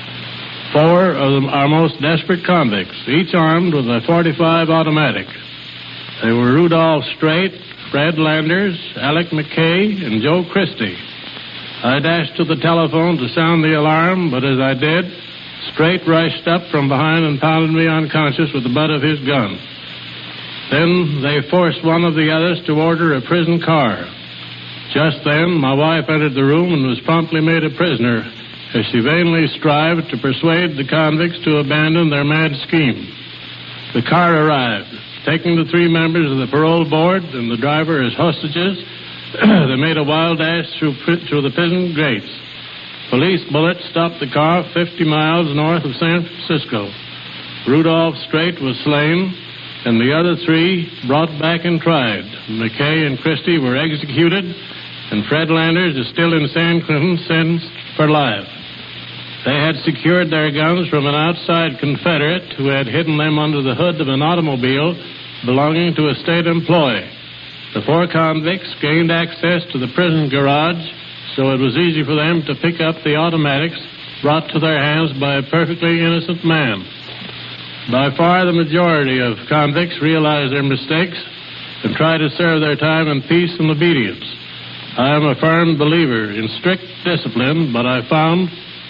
Speaker 16: 4 of our most desperate convicts, each armed with a .45 automatic. They were Rudolph Straight, Fred Landers, Alec McKay, and Joe Christie. I dashed to the telephone to sound the alarm, but as I did, Straight rushed up from behind and pounded me unconscious with the butt of his gun. Then they forced one of the others to order a prison car. Just then, my wife entered the room and was promptly made a prisoner as she vainly strived to persuade the convicts to abandon their mad scheme. The car arrived. Taking the 3 members of the parole board and the driver as hostages, they made a wild dash through the prison gates. Police bullets stopped the car 50 miles north of San Francisco. Rudolph Straight was slain, and the other 3 brought back and tried. McKay and Christie were executed, and Fred Landers is still in San Quentin, sentenced for life. They had secured their guns from an outside Confederate who had hidden them under the hood of an automobile belonging to a state employee. The 4 convicts gained access to the prison garage, so it was easy for them to pick up the automatics brought to their hands by a perfectly innocent man. By far the majority of convicts realize their mistakes and try to serve their time in peace and obedience. I am a firm believer in strict discipline, but I found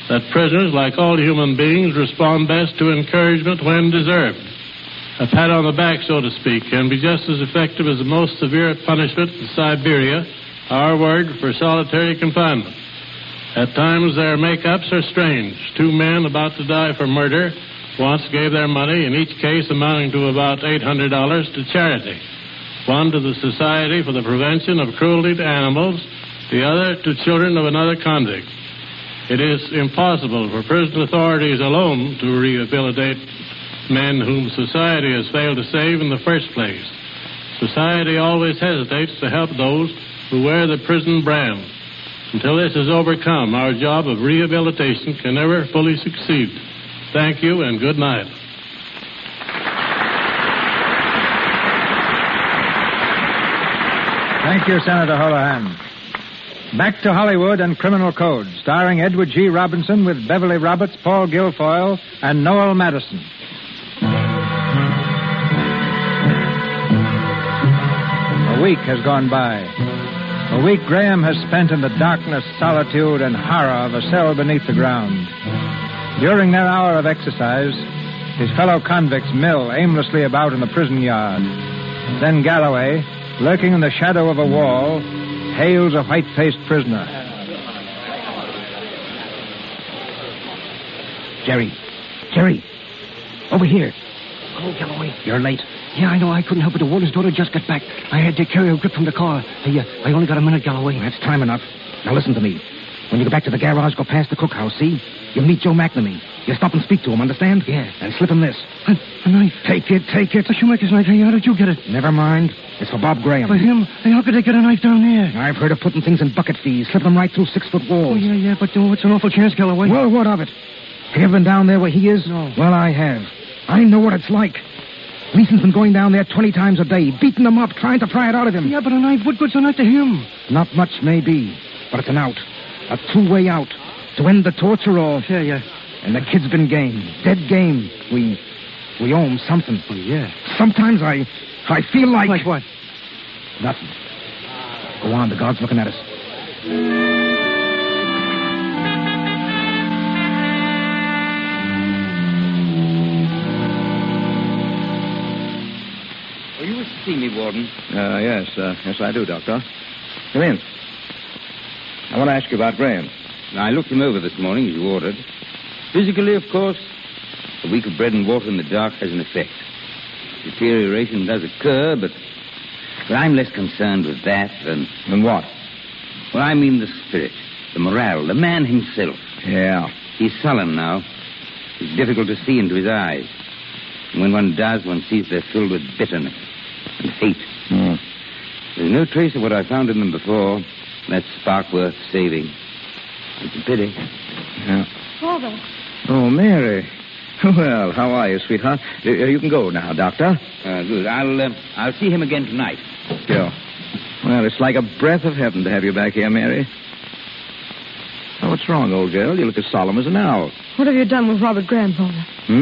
Speaker 16: that prisoners, like all human beings, respond best to encouragement when deserved. A pat on the back, so to speak, can be just as effective as the most severe punishment in Siberia, our word for solitary confinement. At times, their make-ups are strange. 2 men about to die for murder once gave their money, in each case amounting to about $800, to charity. One to the Society for the Prevention of Cruelty to Animals, the other to children of another convict. It is impossible for prison authorities alone to rehabilitate men whom society has failed to save in the first place. Society always hesitates to help those who wear the prison brand. Until this is overcome, our job of rehabilitation can never fully succeed. Thank you and good night.
Speaker 2: Thank you, Senator Holohan. Back to Hollywood and Criminal Code, starring Edward G. Robinson with Beverly Roberts, Paul Guilfoyle, and Noel Madison. A week has gone by. A week Graham has spent in the darkness, solitude, and horror of a cell beneath the ground. During their hour of exercise, his fellow convicts mill aimlessly about in the prison yard. Then Galloway, lurking in the shadow of a wall, hails a white-faced prisoner.
Speaker 11: Jerry. Over here. Oh, Galloway. You're late. Yeah, I know. I couldn't help it. The warden's daughter just got back. I had to carry her grip from the car. Hey, I only got a minute, Galloway. That's time enough. Now listen to me. When you go back to the garage, go past the cookhouse, see? You'll meet Joe McNamee. You stop and speak to him, understand? Yeah. And slip him this. A knife. Take it. A shoemaker's knife. Hey, how did you get it? Never mind. It's for Bob Graham. For him? Hey, how could they get a knife down there? I've heard of putting things in bucket fees, slipping them right through 6-foot walls. Oh, yeah, but it's an awful chance, Galloway. Well, what of it? Have you ever been down there where he is? No. Well, I have. I know what it's like. Leeson's been going down there 20 times a day, beating him up, trying to pry it out of him. Yeah, but a knife, what good's a knife to him? Not much, maybe. But it's an out. A two-way out. To end the torture or... Yeah. And the kid's been game. Dead game. We owe him something. Oh, yeah. Sometimes I feel like... Like what? Nothing. Go on, the guard's looking at us.
Speaker 12: Oh, you wish to see me, Warden?
Speaker 5: Yes, I do, Doctor. Come in. I want to ask you about Graham.
Speaker 12: I looked him over this morning, as you ordered. Physically, of course, a week of bread and water in the dark has an effect. Deterioration does occur, but I'm less concerned with that than...
Speaker 5: Than what?
Speaker 12: Well, I mean the spirit, the morale, the man himself.
Speaker 5: Yeah.
Speaker 12: He's sullen now. It's difficult to see into his eyes. And when one does, one sees they're filled with bitterness and hate. There's no trace of what I found in them before. That spark worth saving. It's a pity.
Speaker 5: Yeah.
Speaker 13: Father.
Speaker 5: Oh, Mary. Well, how are you, sweetheart? You can go now, Doctor.
Speaker 12: Good. I'll see him again tonight.
Speaker 5: Go. Well, it's like a breath of heaven to have you back here, Mary. Oh, what's wrong, old girl? You look as solemn as an owl.
Speaker 13: What have you done with Robert Graham, Father?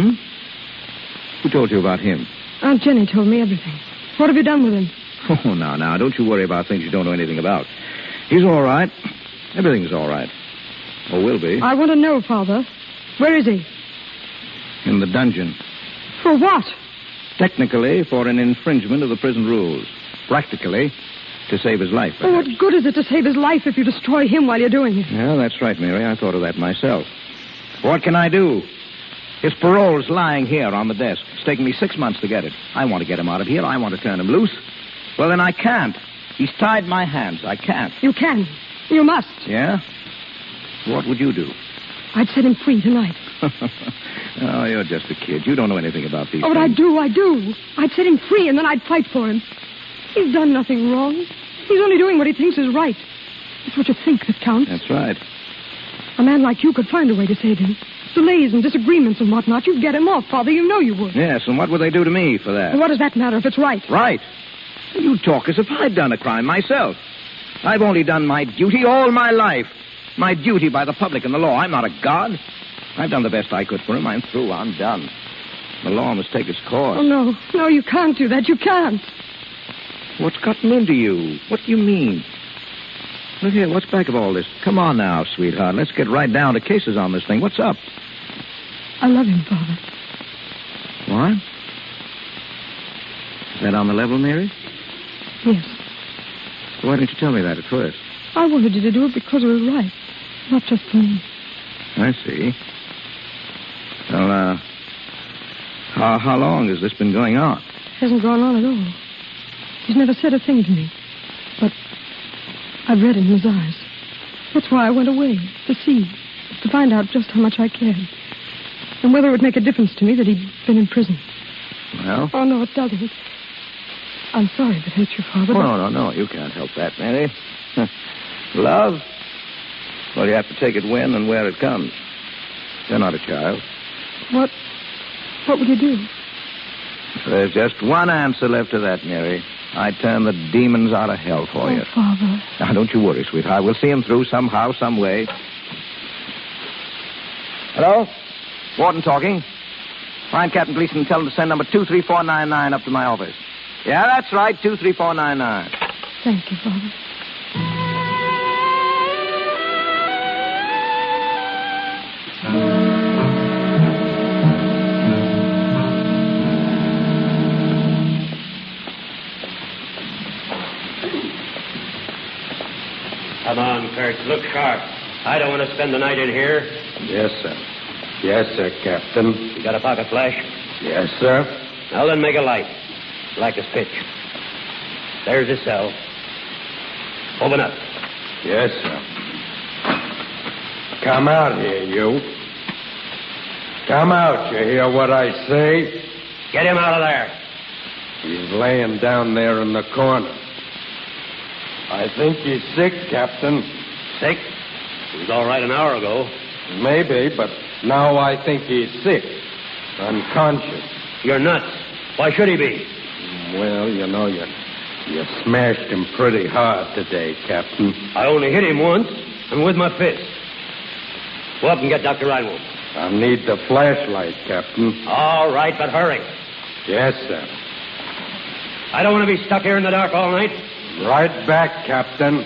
Speaker 5: Who told you about him?
Speaker 13: Aunt Jenny told me everything. What have you done with him?
Speaker 5: Oh, now, don't you worry about things you don't know anything about. He's all right. Everything's all right. Or will be.
Speaker 13: I want to know, Father. Where is he?
Speaker 5: In the dungeon.
Speaker 13: For what?
Speaker 5: Technically, for an infringement of the prison rules. Practically, to save his life.
Speaker 13: Oh, what good is it to save his life if you destroy him while you're doing it?
Speaker 5: Yeah, that's right, Mary. I thought of that myself. What can I do? His parole's lying here on the desk. It's taken me 6 months to get it. I want to get him out of here. I want to turn him loose. Well, then I can't. He's tied my hands. I can't.
Speaker 13: You can. You must.
Speaker 5: Yeah? What would you do?
Speaker 13: I'd set him free tonight.
Speaker 5: Oh, you're just a kid. You don't know anything about these
Speaker 13: Oh, but
Speaker 5: things.
Speaker 13: I do. I'd set him free, and then I'd fight for him. He's done nothing wrong. He's only doing what he thinks is right. It's what you think that counts.
Speaker 5: That's right.
Speaker 13: A man like you could find a way to save him. Delays and disagreements and whatnot. You'd get him off, Father. You know you would.
Speaker 5: Yes, and what would they do to me for that?
Speaker 13: Well, what does that matter if it's right?
Speaker 5: Right. You talk as if I'd done a crime myself. I've only done my duty all my life. My duty by the public and the law. I'm not a god. I've done the best I could for him. I'm through. I'm done. The law must take its course.
Speaker 13: Oh, no. No, you can't do that. You can't.
Speaker 5: What's gotten into you? What do you mean? Look here, what's back of all this? Come on now, sweetheart. Let's get right down to cases on this thing. What's up?
Speaker 13: I love him, Father.
Speaker 5: What? Is that on the level, Mary?
Speaker 13: Yes.
Speaker 5: Why didn't you tell me that at first?
Speaker 13: I wanted you to do it because it was right, not just for me.
Speaker 5: I see. Well, how long has this been going on?
Speaker 13: It hasn't gone on at all. He's never said a thing to me. But I've read it in his eyes. That's why I went away, to see, to find out just how much I cared. And whether it would make a difference to me that he'd been in prison.
Speaker 5: Well?
Speaker 13: Oh, no, it doesn't. I'm sorry if it hurts your father.
Speaker 5: Oh, no, you can't help that, Mary. Love? Well, you have to take it when and where it comes. You're not a child.
Speaker 13: What would you do?
Speaker 5: There's just one answer left to that, Mary. I'd turn the demons out of hell for you.
Speaker 13: Father.
Speaker 5: Now, don't you worry, sweetheart. We'll see him through somehow, some way. Hello? Warden talking. Find Captain Gleason and tell him to send number 23499 up to my office. Yeah, that's right, 23499.
Speaker 13: Thank you, Father.
Speaker 9: Come on, Kurt. Look sharp. I don't want to spend the night in here.
Speaker 8: Yes, sir. Yes, sir, Captain.
Speaker 9: You got a pocket flash?
Speaker 8: Yes, sir.
Speaker 9: Now then, make a light. Like as pitch. There's the cell. Open up.
Speaker 8: Yes, sir. Come out here, you. Come out, you hear what I say?
Speaker 9: Get him out of there.
Speaker 8: He's laying down there in the corner. I think he's sick, Captain.
Speaker 9: Sick? He was all right an hour ago.
Speaker 8: Maybe, but now I think he's sick. Unconscious.
Speaker 9: You're nuts. Why should he be?
Speaker 8: Well, you know, you smashed him pretty hard today, Captain.
Speaker 9: I only hit him once, and with my fist. Go up and get Dr. Reinwald.
Speaker 8: I'll need the flashlight, Captain.
Speaker 9: All right, but hurry.
Speaker 8: Yes, sir.
Speaker 9: I don't want to be stuck here in the dark all night.
Speaker 8: Right back, Captain.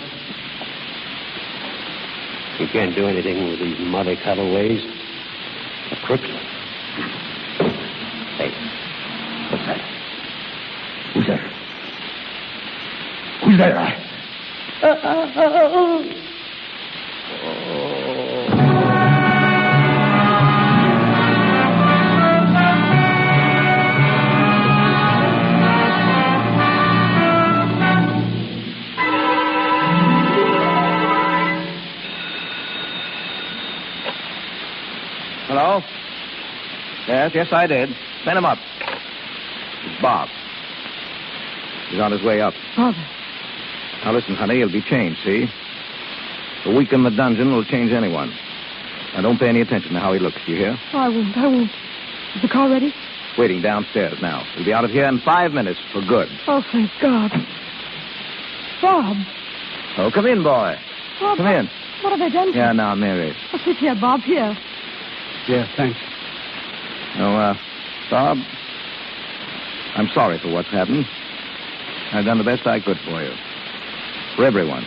Speaker 9: You can't do anything with these mother cutaways. The crooks. Hey, what's that? Who's there? Who's there?
Speaker 5: Hello? Yes, I did. Send him up. It's Bob. He's on his way up.
Speaker 13: Father.
Speaker 5: Now, listen, honey, he'll be changed, see? A week in the dungeon will change anyone. Now, don't pay any attention to how he looks, you hear?
Speaker 13: I won't. Is the car ready?
Speaker 5: Waiting downstairs now. He'll be out of here in 5 minutes for good.
Speaker 13: Oh, thank God. Bob.
Speaker 5: Oh, come in, boy.
Speaker 13: Bob,
Speaker 5: Come in.
Speaker 13: What have they done to you?
Speaker 5: Yeah, now, Mary.
Speaker 13: Oh, sit here, Bob, here.
Speaker 4: Yeah, thanks.
Speaker 5: No, Bob, I'm sorry for what's happened. I've done the best I could for you. For everyone.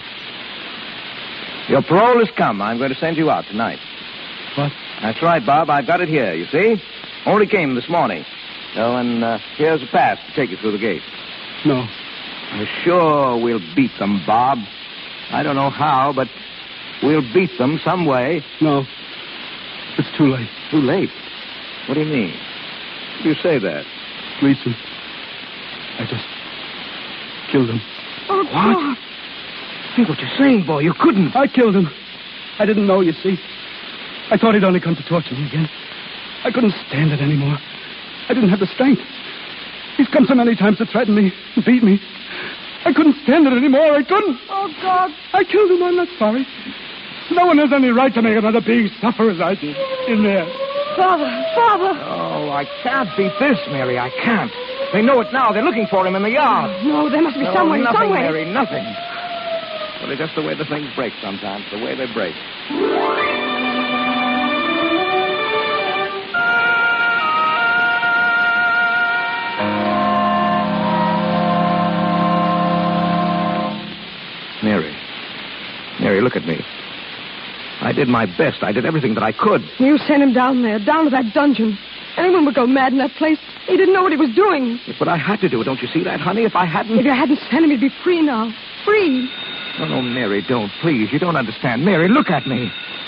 Speaker 5: Your parole has come. I'm going to send you out tonight.
Speaker 4: What?
Speaker 5: That's right, Bob. I've got it here, you see? Only came this morning. Oh, and here's a pass to take you through the gate.
Speaker 4: No.
Speaker 5: Sure, we'll beat them, Bob. I don't know how, but we'll beat them some way.
Speaker 4: No. It's too late.
Speaker 5: Too late? What do you mean? You say that?
Speaker 4: Gleason. I just killed him.
Speaker 13: Oh, God.
Speaker 11: Think what you're saying, boy. You couldn't.
Speaker 4: I killed him. I didn't know, you see. I thought he'd only come to torture me again. I couldn't stand it anymore. I didn't have the strength. He's come so many times to threaten me and beat me. I couldn't stand it anymore. I couldn't.
Speaker 13: Oh, God.
Speaker 4: I killed him. I'm not sorry. No one has any right to make another being suffer as I did in there.
Speaker 13: Father.
Speaker 11: Oh, I can't beat this, Mary. I can't. They know it now. They're looking for him in the yard.
Speaker 13: No, there must be some way,
Speaker 11: nothing,
Speaker 13: some way.
Speaker 11: Mary, nothing.
Speaker 5: Well, it's just the way the things break sometimes, the way they break. look at me. I did my best. I did everything that I could.
Speaker 13: You sent him down there, down to that dungeon. Anyone would go mad in that place. He didn't know what he was doing.
Speaker 5: But I had to do it. Don't you see that, honey? If I hadn't...
Speaker 13: If you hadn't sent him, he'd be free now. Free.
Speaker 5: Oh, no, Mary, don't. Please, you don't understand. Mary, look at me.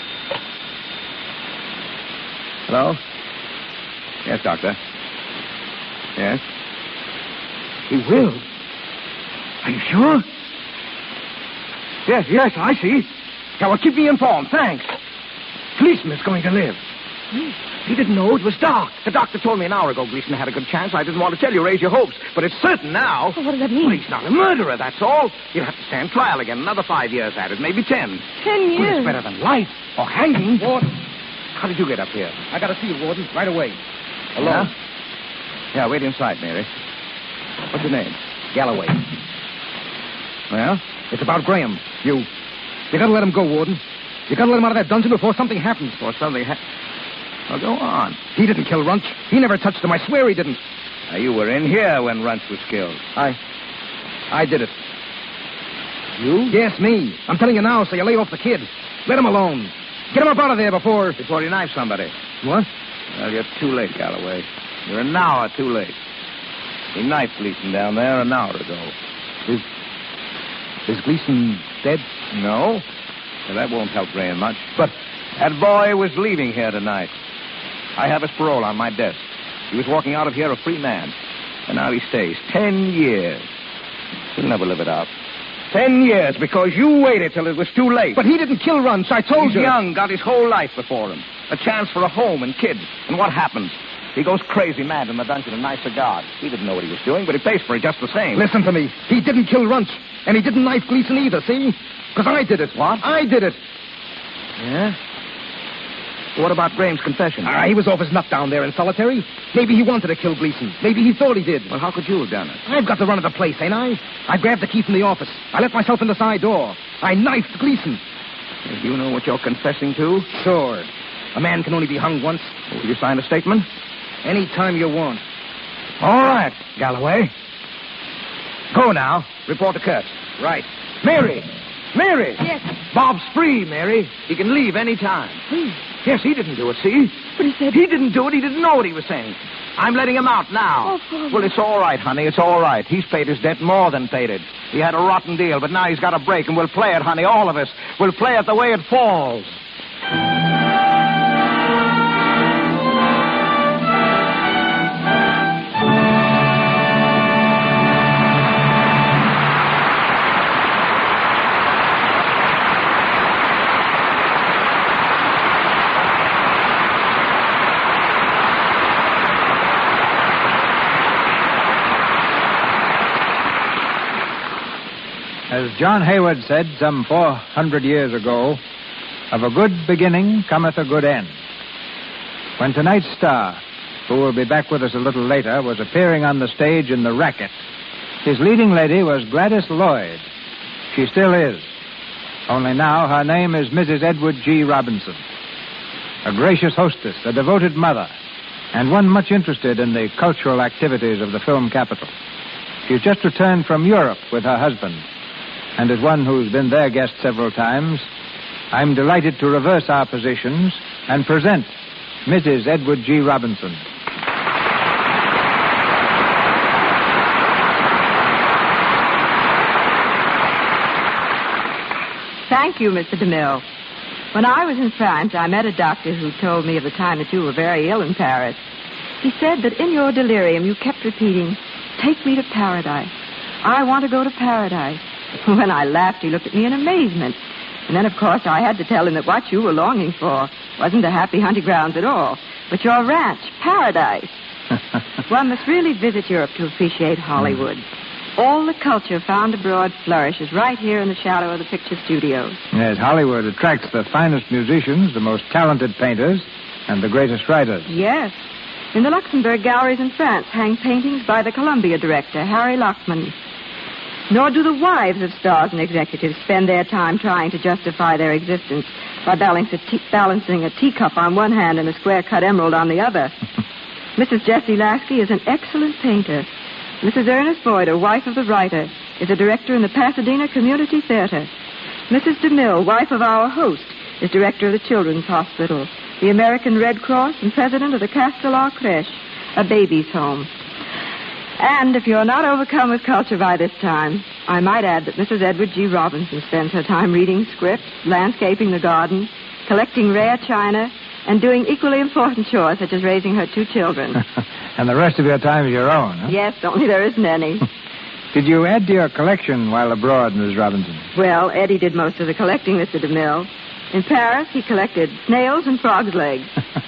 Speaker 5: Hello? Yes, Doctor. Yes?
Speaker 11: He will. Are you sure?
Speaker 5: Yes, I see. Now, well, keep me informed. Thanks.
Speaker 11: Gleason is going to live. He didn't know it was dark.
Speaker 5: The doctor told me an hour ago Gleason had a good chance. I didn't want to tell you, raise your hopes. But it's certain now.
Speaker 13: Well, what does that mean?
Speaker 5: Well, he's not a murderer, that's all. He'll have to stand trial again. Another 5 years at it, maybe 10.
Speaker 13: 10 years?
Speaker 5: Well, it's better than life or hanging.
Speaker 11: Warden.
Speaker 5: How did you get up here?
Speaker 11: I got to see you, Warden, right away.
Speaker 5: Alone? Yeah, wait inside, Mary. What's your name?
Speaker 11: Galloway.
Speaker 5: Well?
Speaker 11: It's about Graham. You got to let him go, Warden. You got to let him out of that dungeon before something happens.
Speaker 5: Before something Well, go on.
Speaker 11: He didn't kill Runch. He never touched him. I swear he didn't.
Speaker 5: Now, you were in here when Runch was killed.
Speaker 11: I did it.
Speaker 5: You?
Speaker 11: Yes, me. I'm telling you now, so you lay off the kid. Let him alone. Get him up out of there before
Speaker 5: you knife somebody.
Speaker 11: What?
Speaker 5: Well, you're too late, Galloway. You're an hour too late. He knifed Gleason down there an hour ago.
Speaker 11: Is Gleason dead?
Speaker 5: No. Well, that won't help Graham much.
Speaker 11: But
Speaker 5: that boy was leaving here tonight. I have his parole on my desk. He was walking out of here a free man. And now he stays 10 years. He'll never live it out. 10 years because you waited till it was too late.
Speaker 11: But he didn't kill Runch. I told you.
Speaker 5: He's young, got his whole life before him. A chance for a home and kids. And what happens? He goes crazy mad in the dungeon and knives a guard. He didn't know what he was doing, but he pays for it just the same.
Speaker 11: Listen to me. He didn't kill Runch. And he didn't knife Gleason either, see? Because I did it.
Speaker 5: What?
Speaker 11: I did it.
Speaker 5: Yeah? What about Graham's confession?
Speaker 11: He was off his nut down there in solitary. Maybe he wanted to kill Gleason. Maybe he thought he did.
Speaker 5: Well, how could you have done it?
Speaker 11: I've got the run of the place, ain't I? I grabbed the key from the office. I let myself in the side door. I knifed Gleason.
Speaker 5: Do you know what you're confessing to?
Speaker 11: Sure. A man can only be hung once.
Speaker 5: Will you sign a statement?
Speaker 11: Any time you want.
Speaker 5: All right, Galloway. Go now. Report to Kurtz.
Speaker 11: Right.
Speaker 5: Mary! Mary!
Speaker 13: Yes.
Speaker 5: Bob's free, Mary. He can leave any time.
Speaker 13: Free?
Speaker 5: Yes, he didn't do it, see?
Speaker 13: But he said...
Speaker 5: He didn't do it. He didn't know what he was saying. I'm letting him out now.
Speaker 13: Oh, Father.
Speaker 5: Well, it's all right, honey. It's all right. He's paid his debt, more than paid it. He had a rotten deal, but now he's got a break, and we'll play it, honey, all of us. We'll play it the way it falls.
Speaker 2: As John Hayward said some 400 years ago, of a good beginning cometh a good end. When tonight's star, who will be back with us a little later, was appearing on the stage in The Racket, his leading lady was Gladys Lloyd. She still is. Only now her name is Mrs. Edward G. Robinson. A gracious hostess, a devoted mother, and one much interested in the cultural activities of the film capital. She's just returned from Europe with her husband. And as one who's been their guest several times, I'm delighted to reverse our positions and present Mrs. Edward G. Robinson.
Speaker 7: Thank you, Mr. DeMille. When I was in France, I met a doctor who told me of the time that you were very ill in Paris. He said that in your delirium you kept repeating, "Take me to paradise. I want to go to paradise." When I laughed, he looked at me in amazement. And then, of course, I had to tell him that what you were longing for wasn't the happy hunting grounds at all, but your ranch, paradise. One must really visit Europe to appreciate Hollywood. All the culture found abroad flourishes right here in the shadow of the picture studios.
Speaker 2: Yes, Hollywood attracts the finest musicians, the most talented painters, and the greatest writers.
Speaker 7: Yes. In the Luxembourg galleries in France hang paintings by the Columbia director, Harry Lockman. Nor do the wives of stars and executives spend their time trying to justify their existence by balancing a teacup on one hand and a square-cut emerald on the other. Mrs. Jessie Lasky is an excellent painter. Mrs. Ernest Boyd, a wife of the writer, is a director in the Pasadena Community Theater. Mrs. DeMille, wife of our host, is director of the Children's Hospital, the American Red Cross, and president of the Castelar Creche, a baby's home. And if you're not overcome with culture by this time, I might add that Mrs. Edward G. Robinson spends her time reading scripts, landscaping the garden, collecting rare china, and doing equally important chores such as raising her 2 children.
Speaker 2: And the rest of your time is your own, huh?
Speaker 7: Yes, only there isn't any.
Speaker 2: Did you add to your collection while abroad, Mrs. Robinson?
Speaker 7: Well, Eddie did most of the collecting, Mr. DeMille. In Paris, he collected snails and frogs' legs.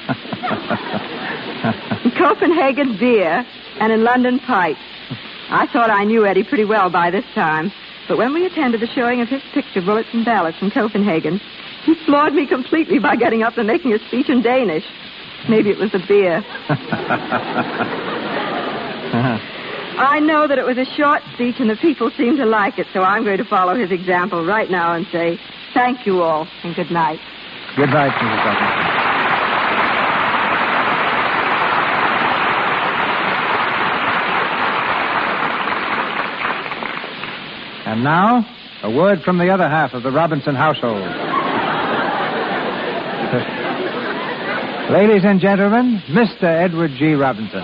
Speaker 7: In Copenhagen, beer, and in London, pipes. I thought I knew Eddie pretty well by this time, but when we attended the showing of his picture, Bullets and Ballads, in Copenhagen, he floored me completely by getting up and making a speech in Danish. Maybe it was the beer. I know that it was a short speech and the people seemed to like it, so I'm going to follow his example right now and say thank you all and good night.
Speaker 2: Good night, Mrs. Robinson. And now, a word from the other half of the Robinson household. Ladies and gentlemen, Mr. Edward G. Robinson.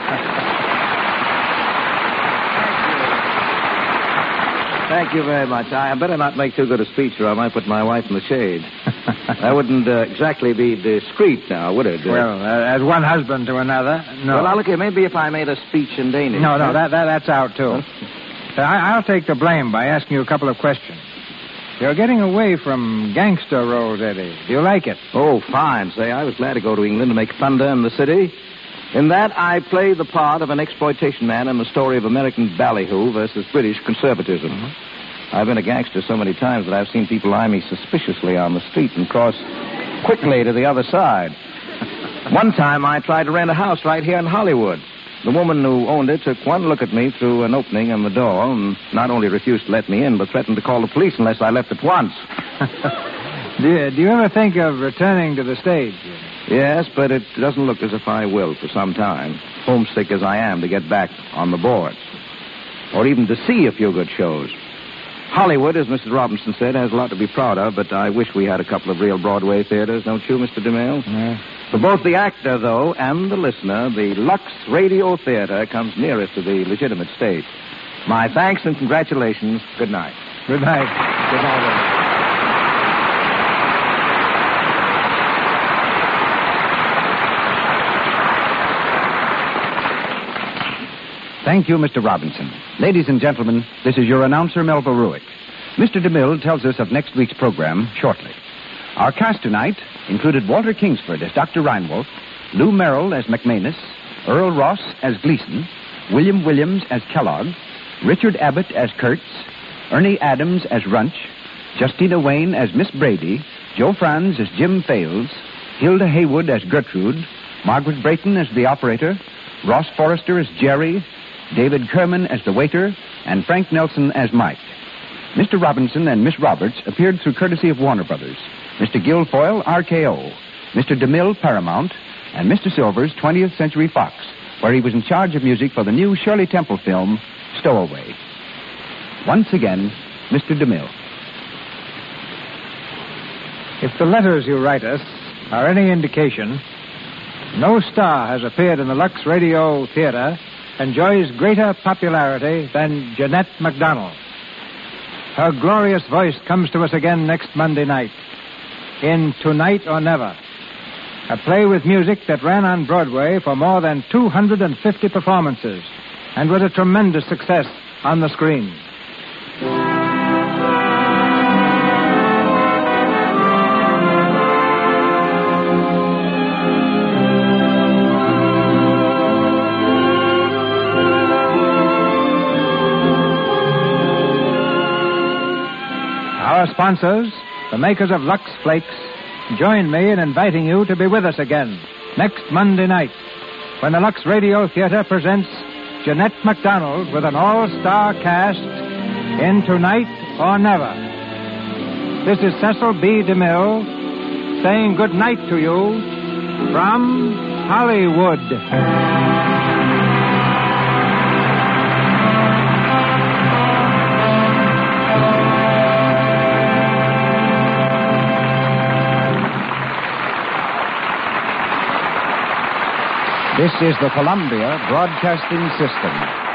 Speaker 5: Thank you very much. I better not make too good a speech, or I might put my wife in the shade. That wouldn't exactly be discreet now, would it?
Speaker 2: Well, as one husband to another, no.
Speaker 5: Well, now, look here. Maybe if I made a speech in Danish.
Speaker 2: No, that's out, too. I'll take the blame by asking you a couple of questions. You're getting away from gangster roles, Eddie. Do you like it?
Speaker 5: Oh, fine. Say, I was glad to go to England to make thunder in the city. In that, I play the part of an exploitation man in the story of American ballyhoo versus British conservatism. Mm-hmm. I've been a gangster so many times that I've seen people eye me suspiciously on the street and cross quickly to the other side. One time, I tried to rent a house right here in Hollywood. The woman who owned it took one look at me through an opening in the door and not only refused to let me in, but threatened to call the police unless I left at once.
Speaker 2: Do you ever think of returning to the stage?
Speaker 5: Yes, but it doesn't look as if I will for some time, homesick as I am to get back on the boards, or even to see a few good shows. Hollywood, as Mrs. Robinson said, has a lot to be proud of, but I wish we had a couple of real Broadway theaters, don't you, Mr. DeMille?
Speaker 2: Yeah.
Speaker 5: For both the actor, though, and the listener, the Lux Radio Theater comes nearest to the legitimate stage. My thanks and congratulations. Good night.
Speaker 2: Good night.
Speaker 5: Good night, everyone.
Speaker 1: Thank you, Mr. Robinson. Ladies and gentlemen, this is your announcer, Melba Ruick. Mr. DeMille tells us of next week's program shortly. Our cast tonight included Walter Kingsford as Dr. Reinwolf, Lou Merrill as McManus, Earl Ross as Gleason, William Williams as Kellogg, Richard Abbott as Kurtz, Ernie Adams as Runch, Justina Wayne as Miss Brady, Joe Franz as Jim Fales, Hilda Haywood as Gertrude, Margaret Brayton as the operator, Ross Forrester as Jerry, David Kerman as the waiter, and Frank Nelson as Mike. Mr. Robinson and Miss Roberts appeared through courtesy of Warner Brothers, Mr. Guilfoyle, RKO, Mr. DeMille, Paramount, and Mr. Silvers, 20th Century Fox, where he was in charge of music for the new Shirley Temple film, Stowaway. Once again, Mr. DeMille.
Speaker 2: If the letters you write us are any indication, no star has appeared in the Lux Radio Theater enjoys greater popularity than Jeanette MacDonald. Her glorious voice comes to us again next Monday night in Tonight or Never, a play with music that ran on Broadway for more than 250 performances and was a tremendous success on the screen. Our sponsors, the makers of Lux Flakes, join me in inviting you to be with us again next Monday night when the Lux Radio Theater presents Jeanette MacDonald with an all-star cast in Tonight or Never. This is Cecil B. DeMille saying good night to you from Hollywood.
Speaker 1: This is the Columbia Broadcasting System.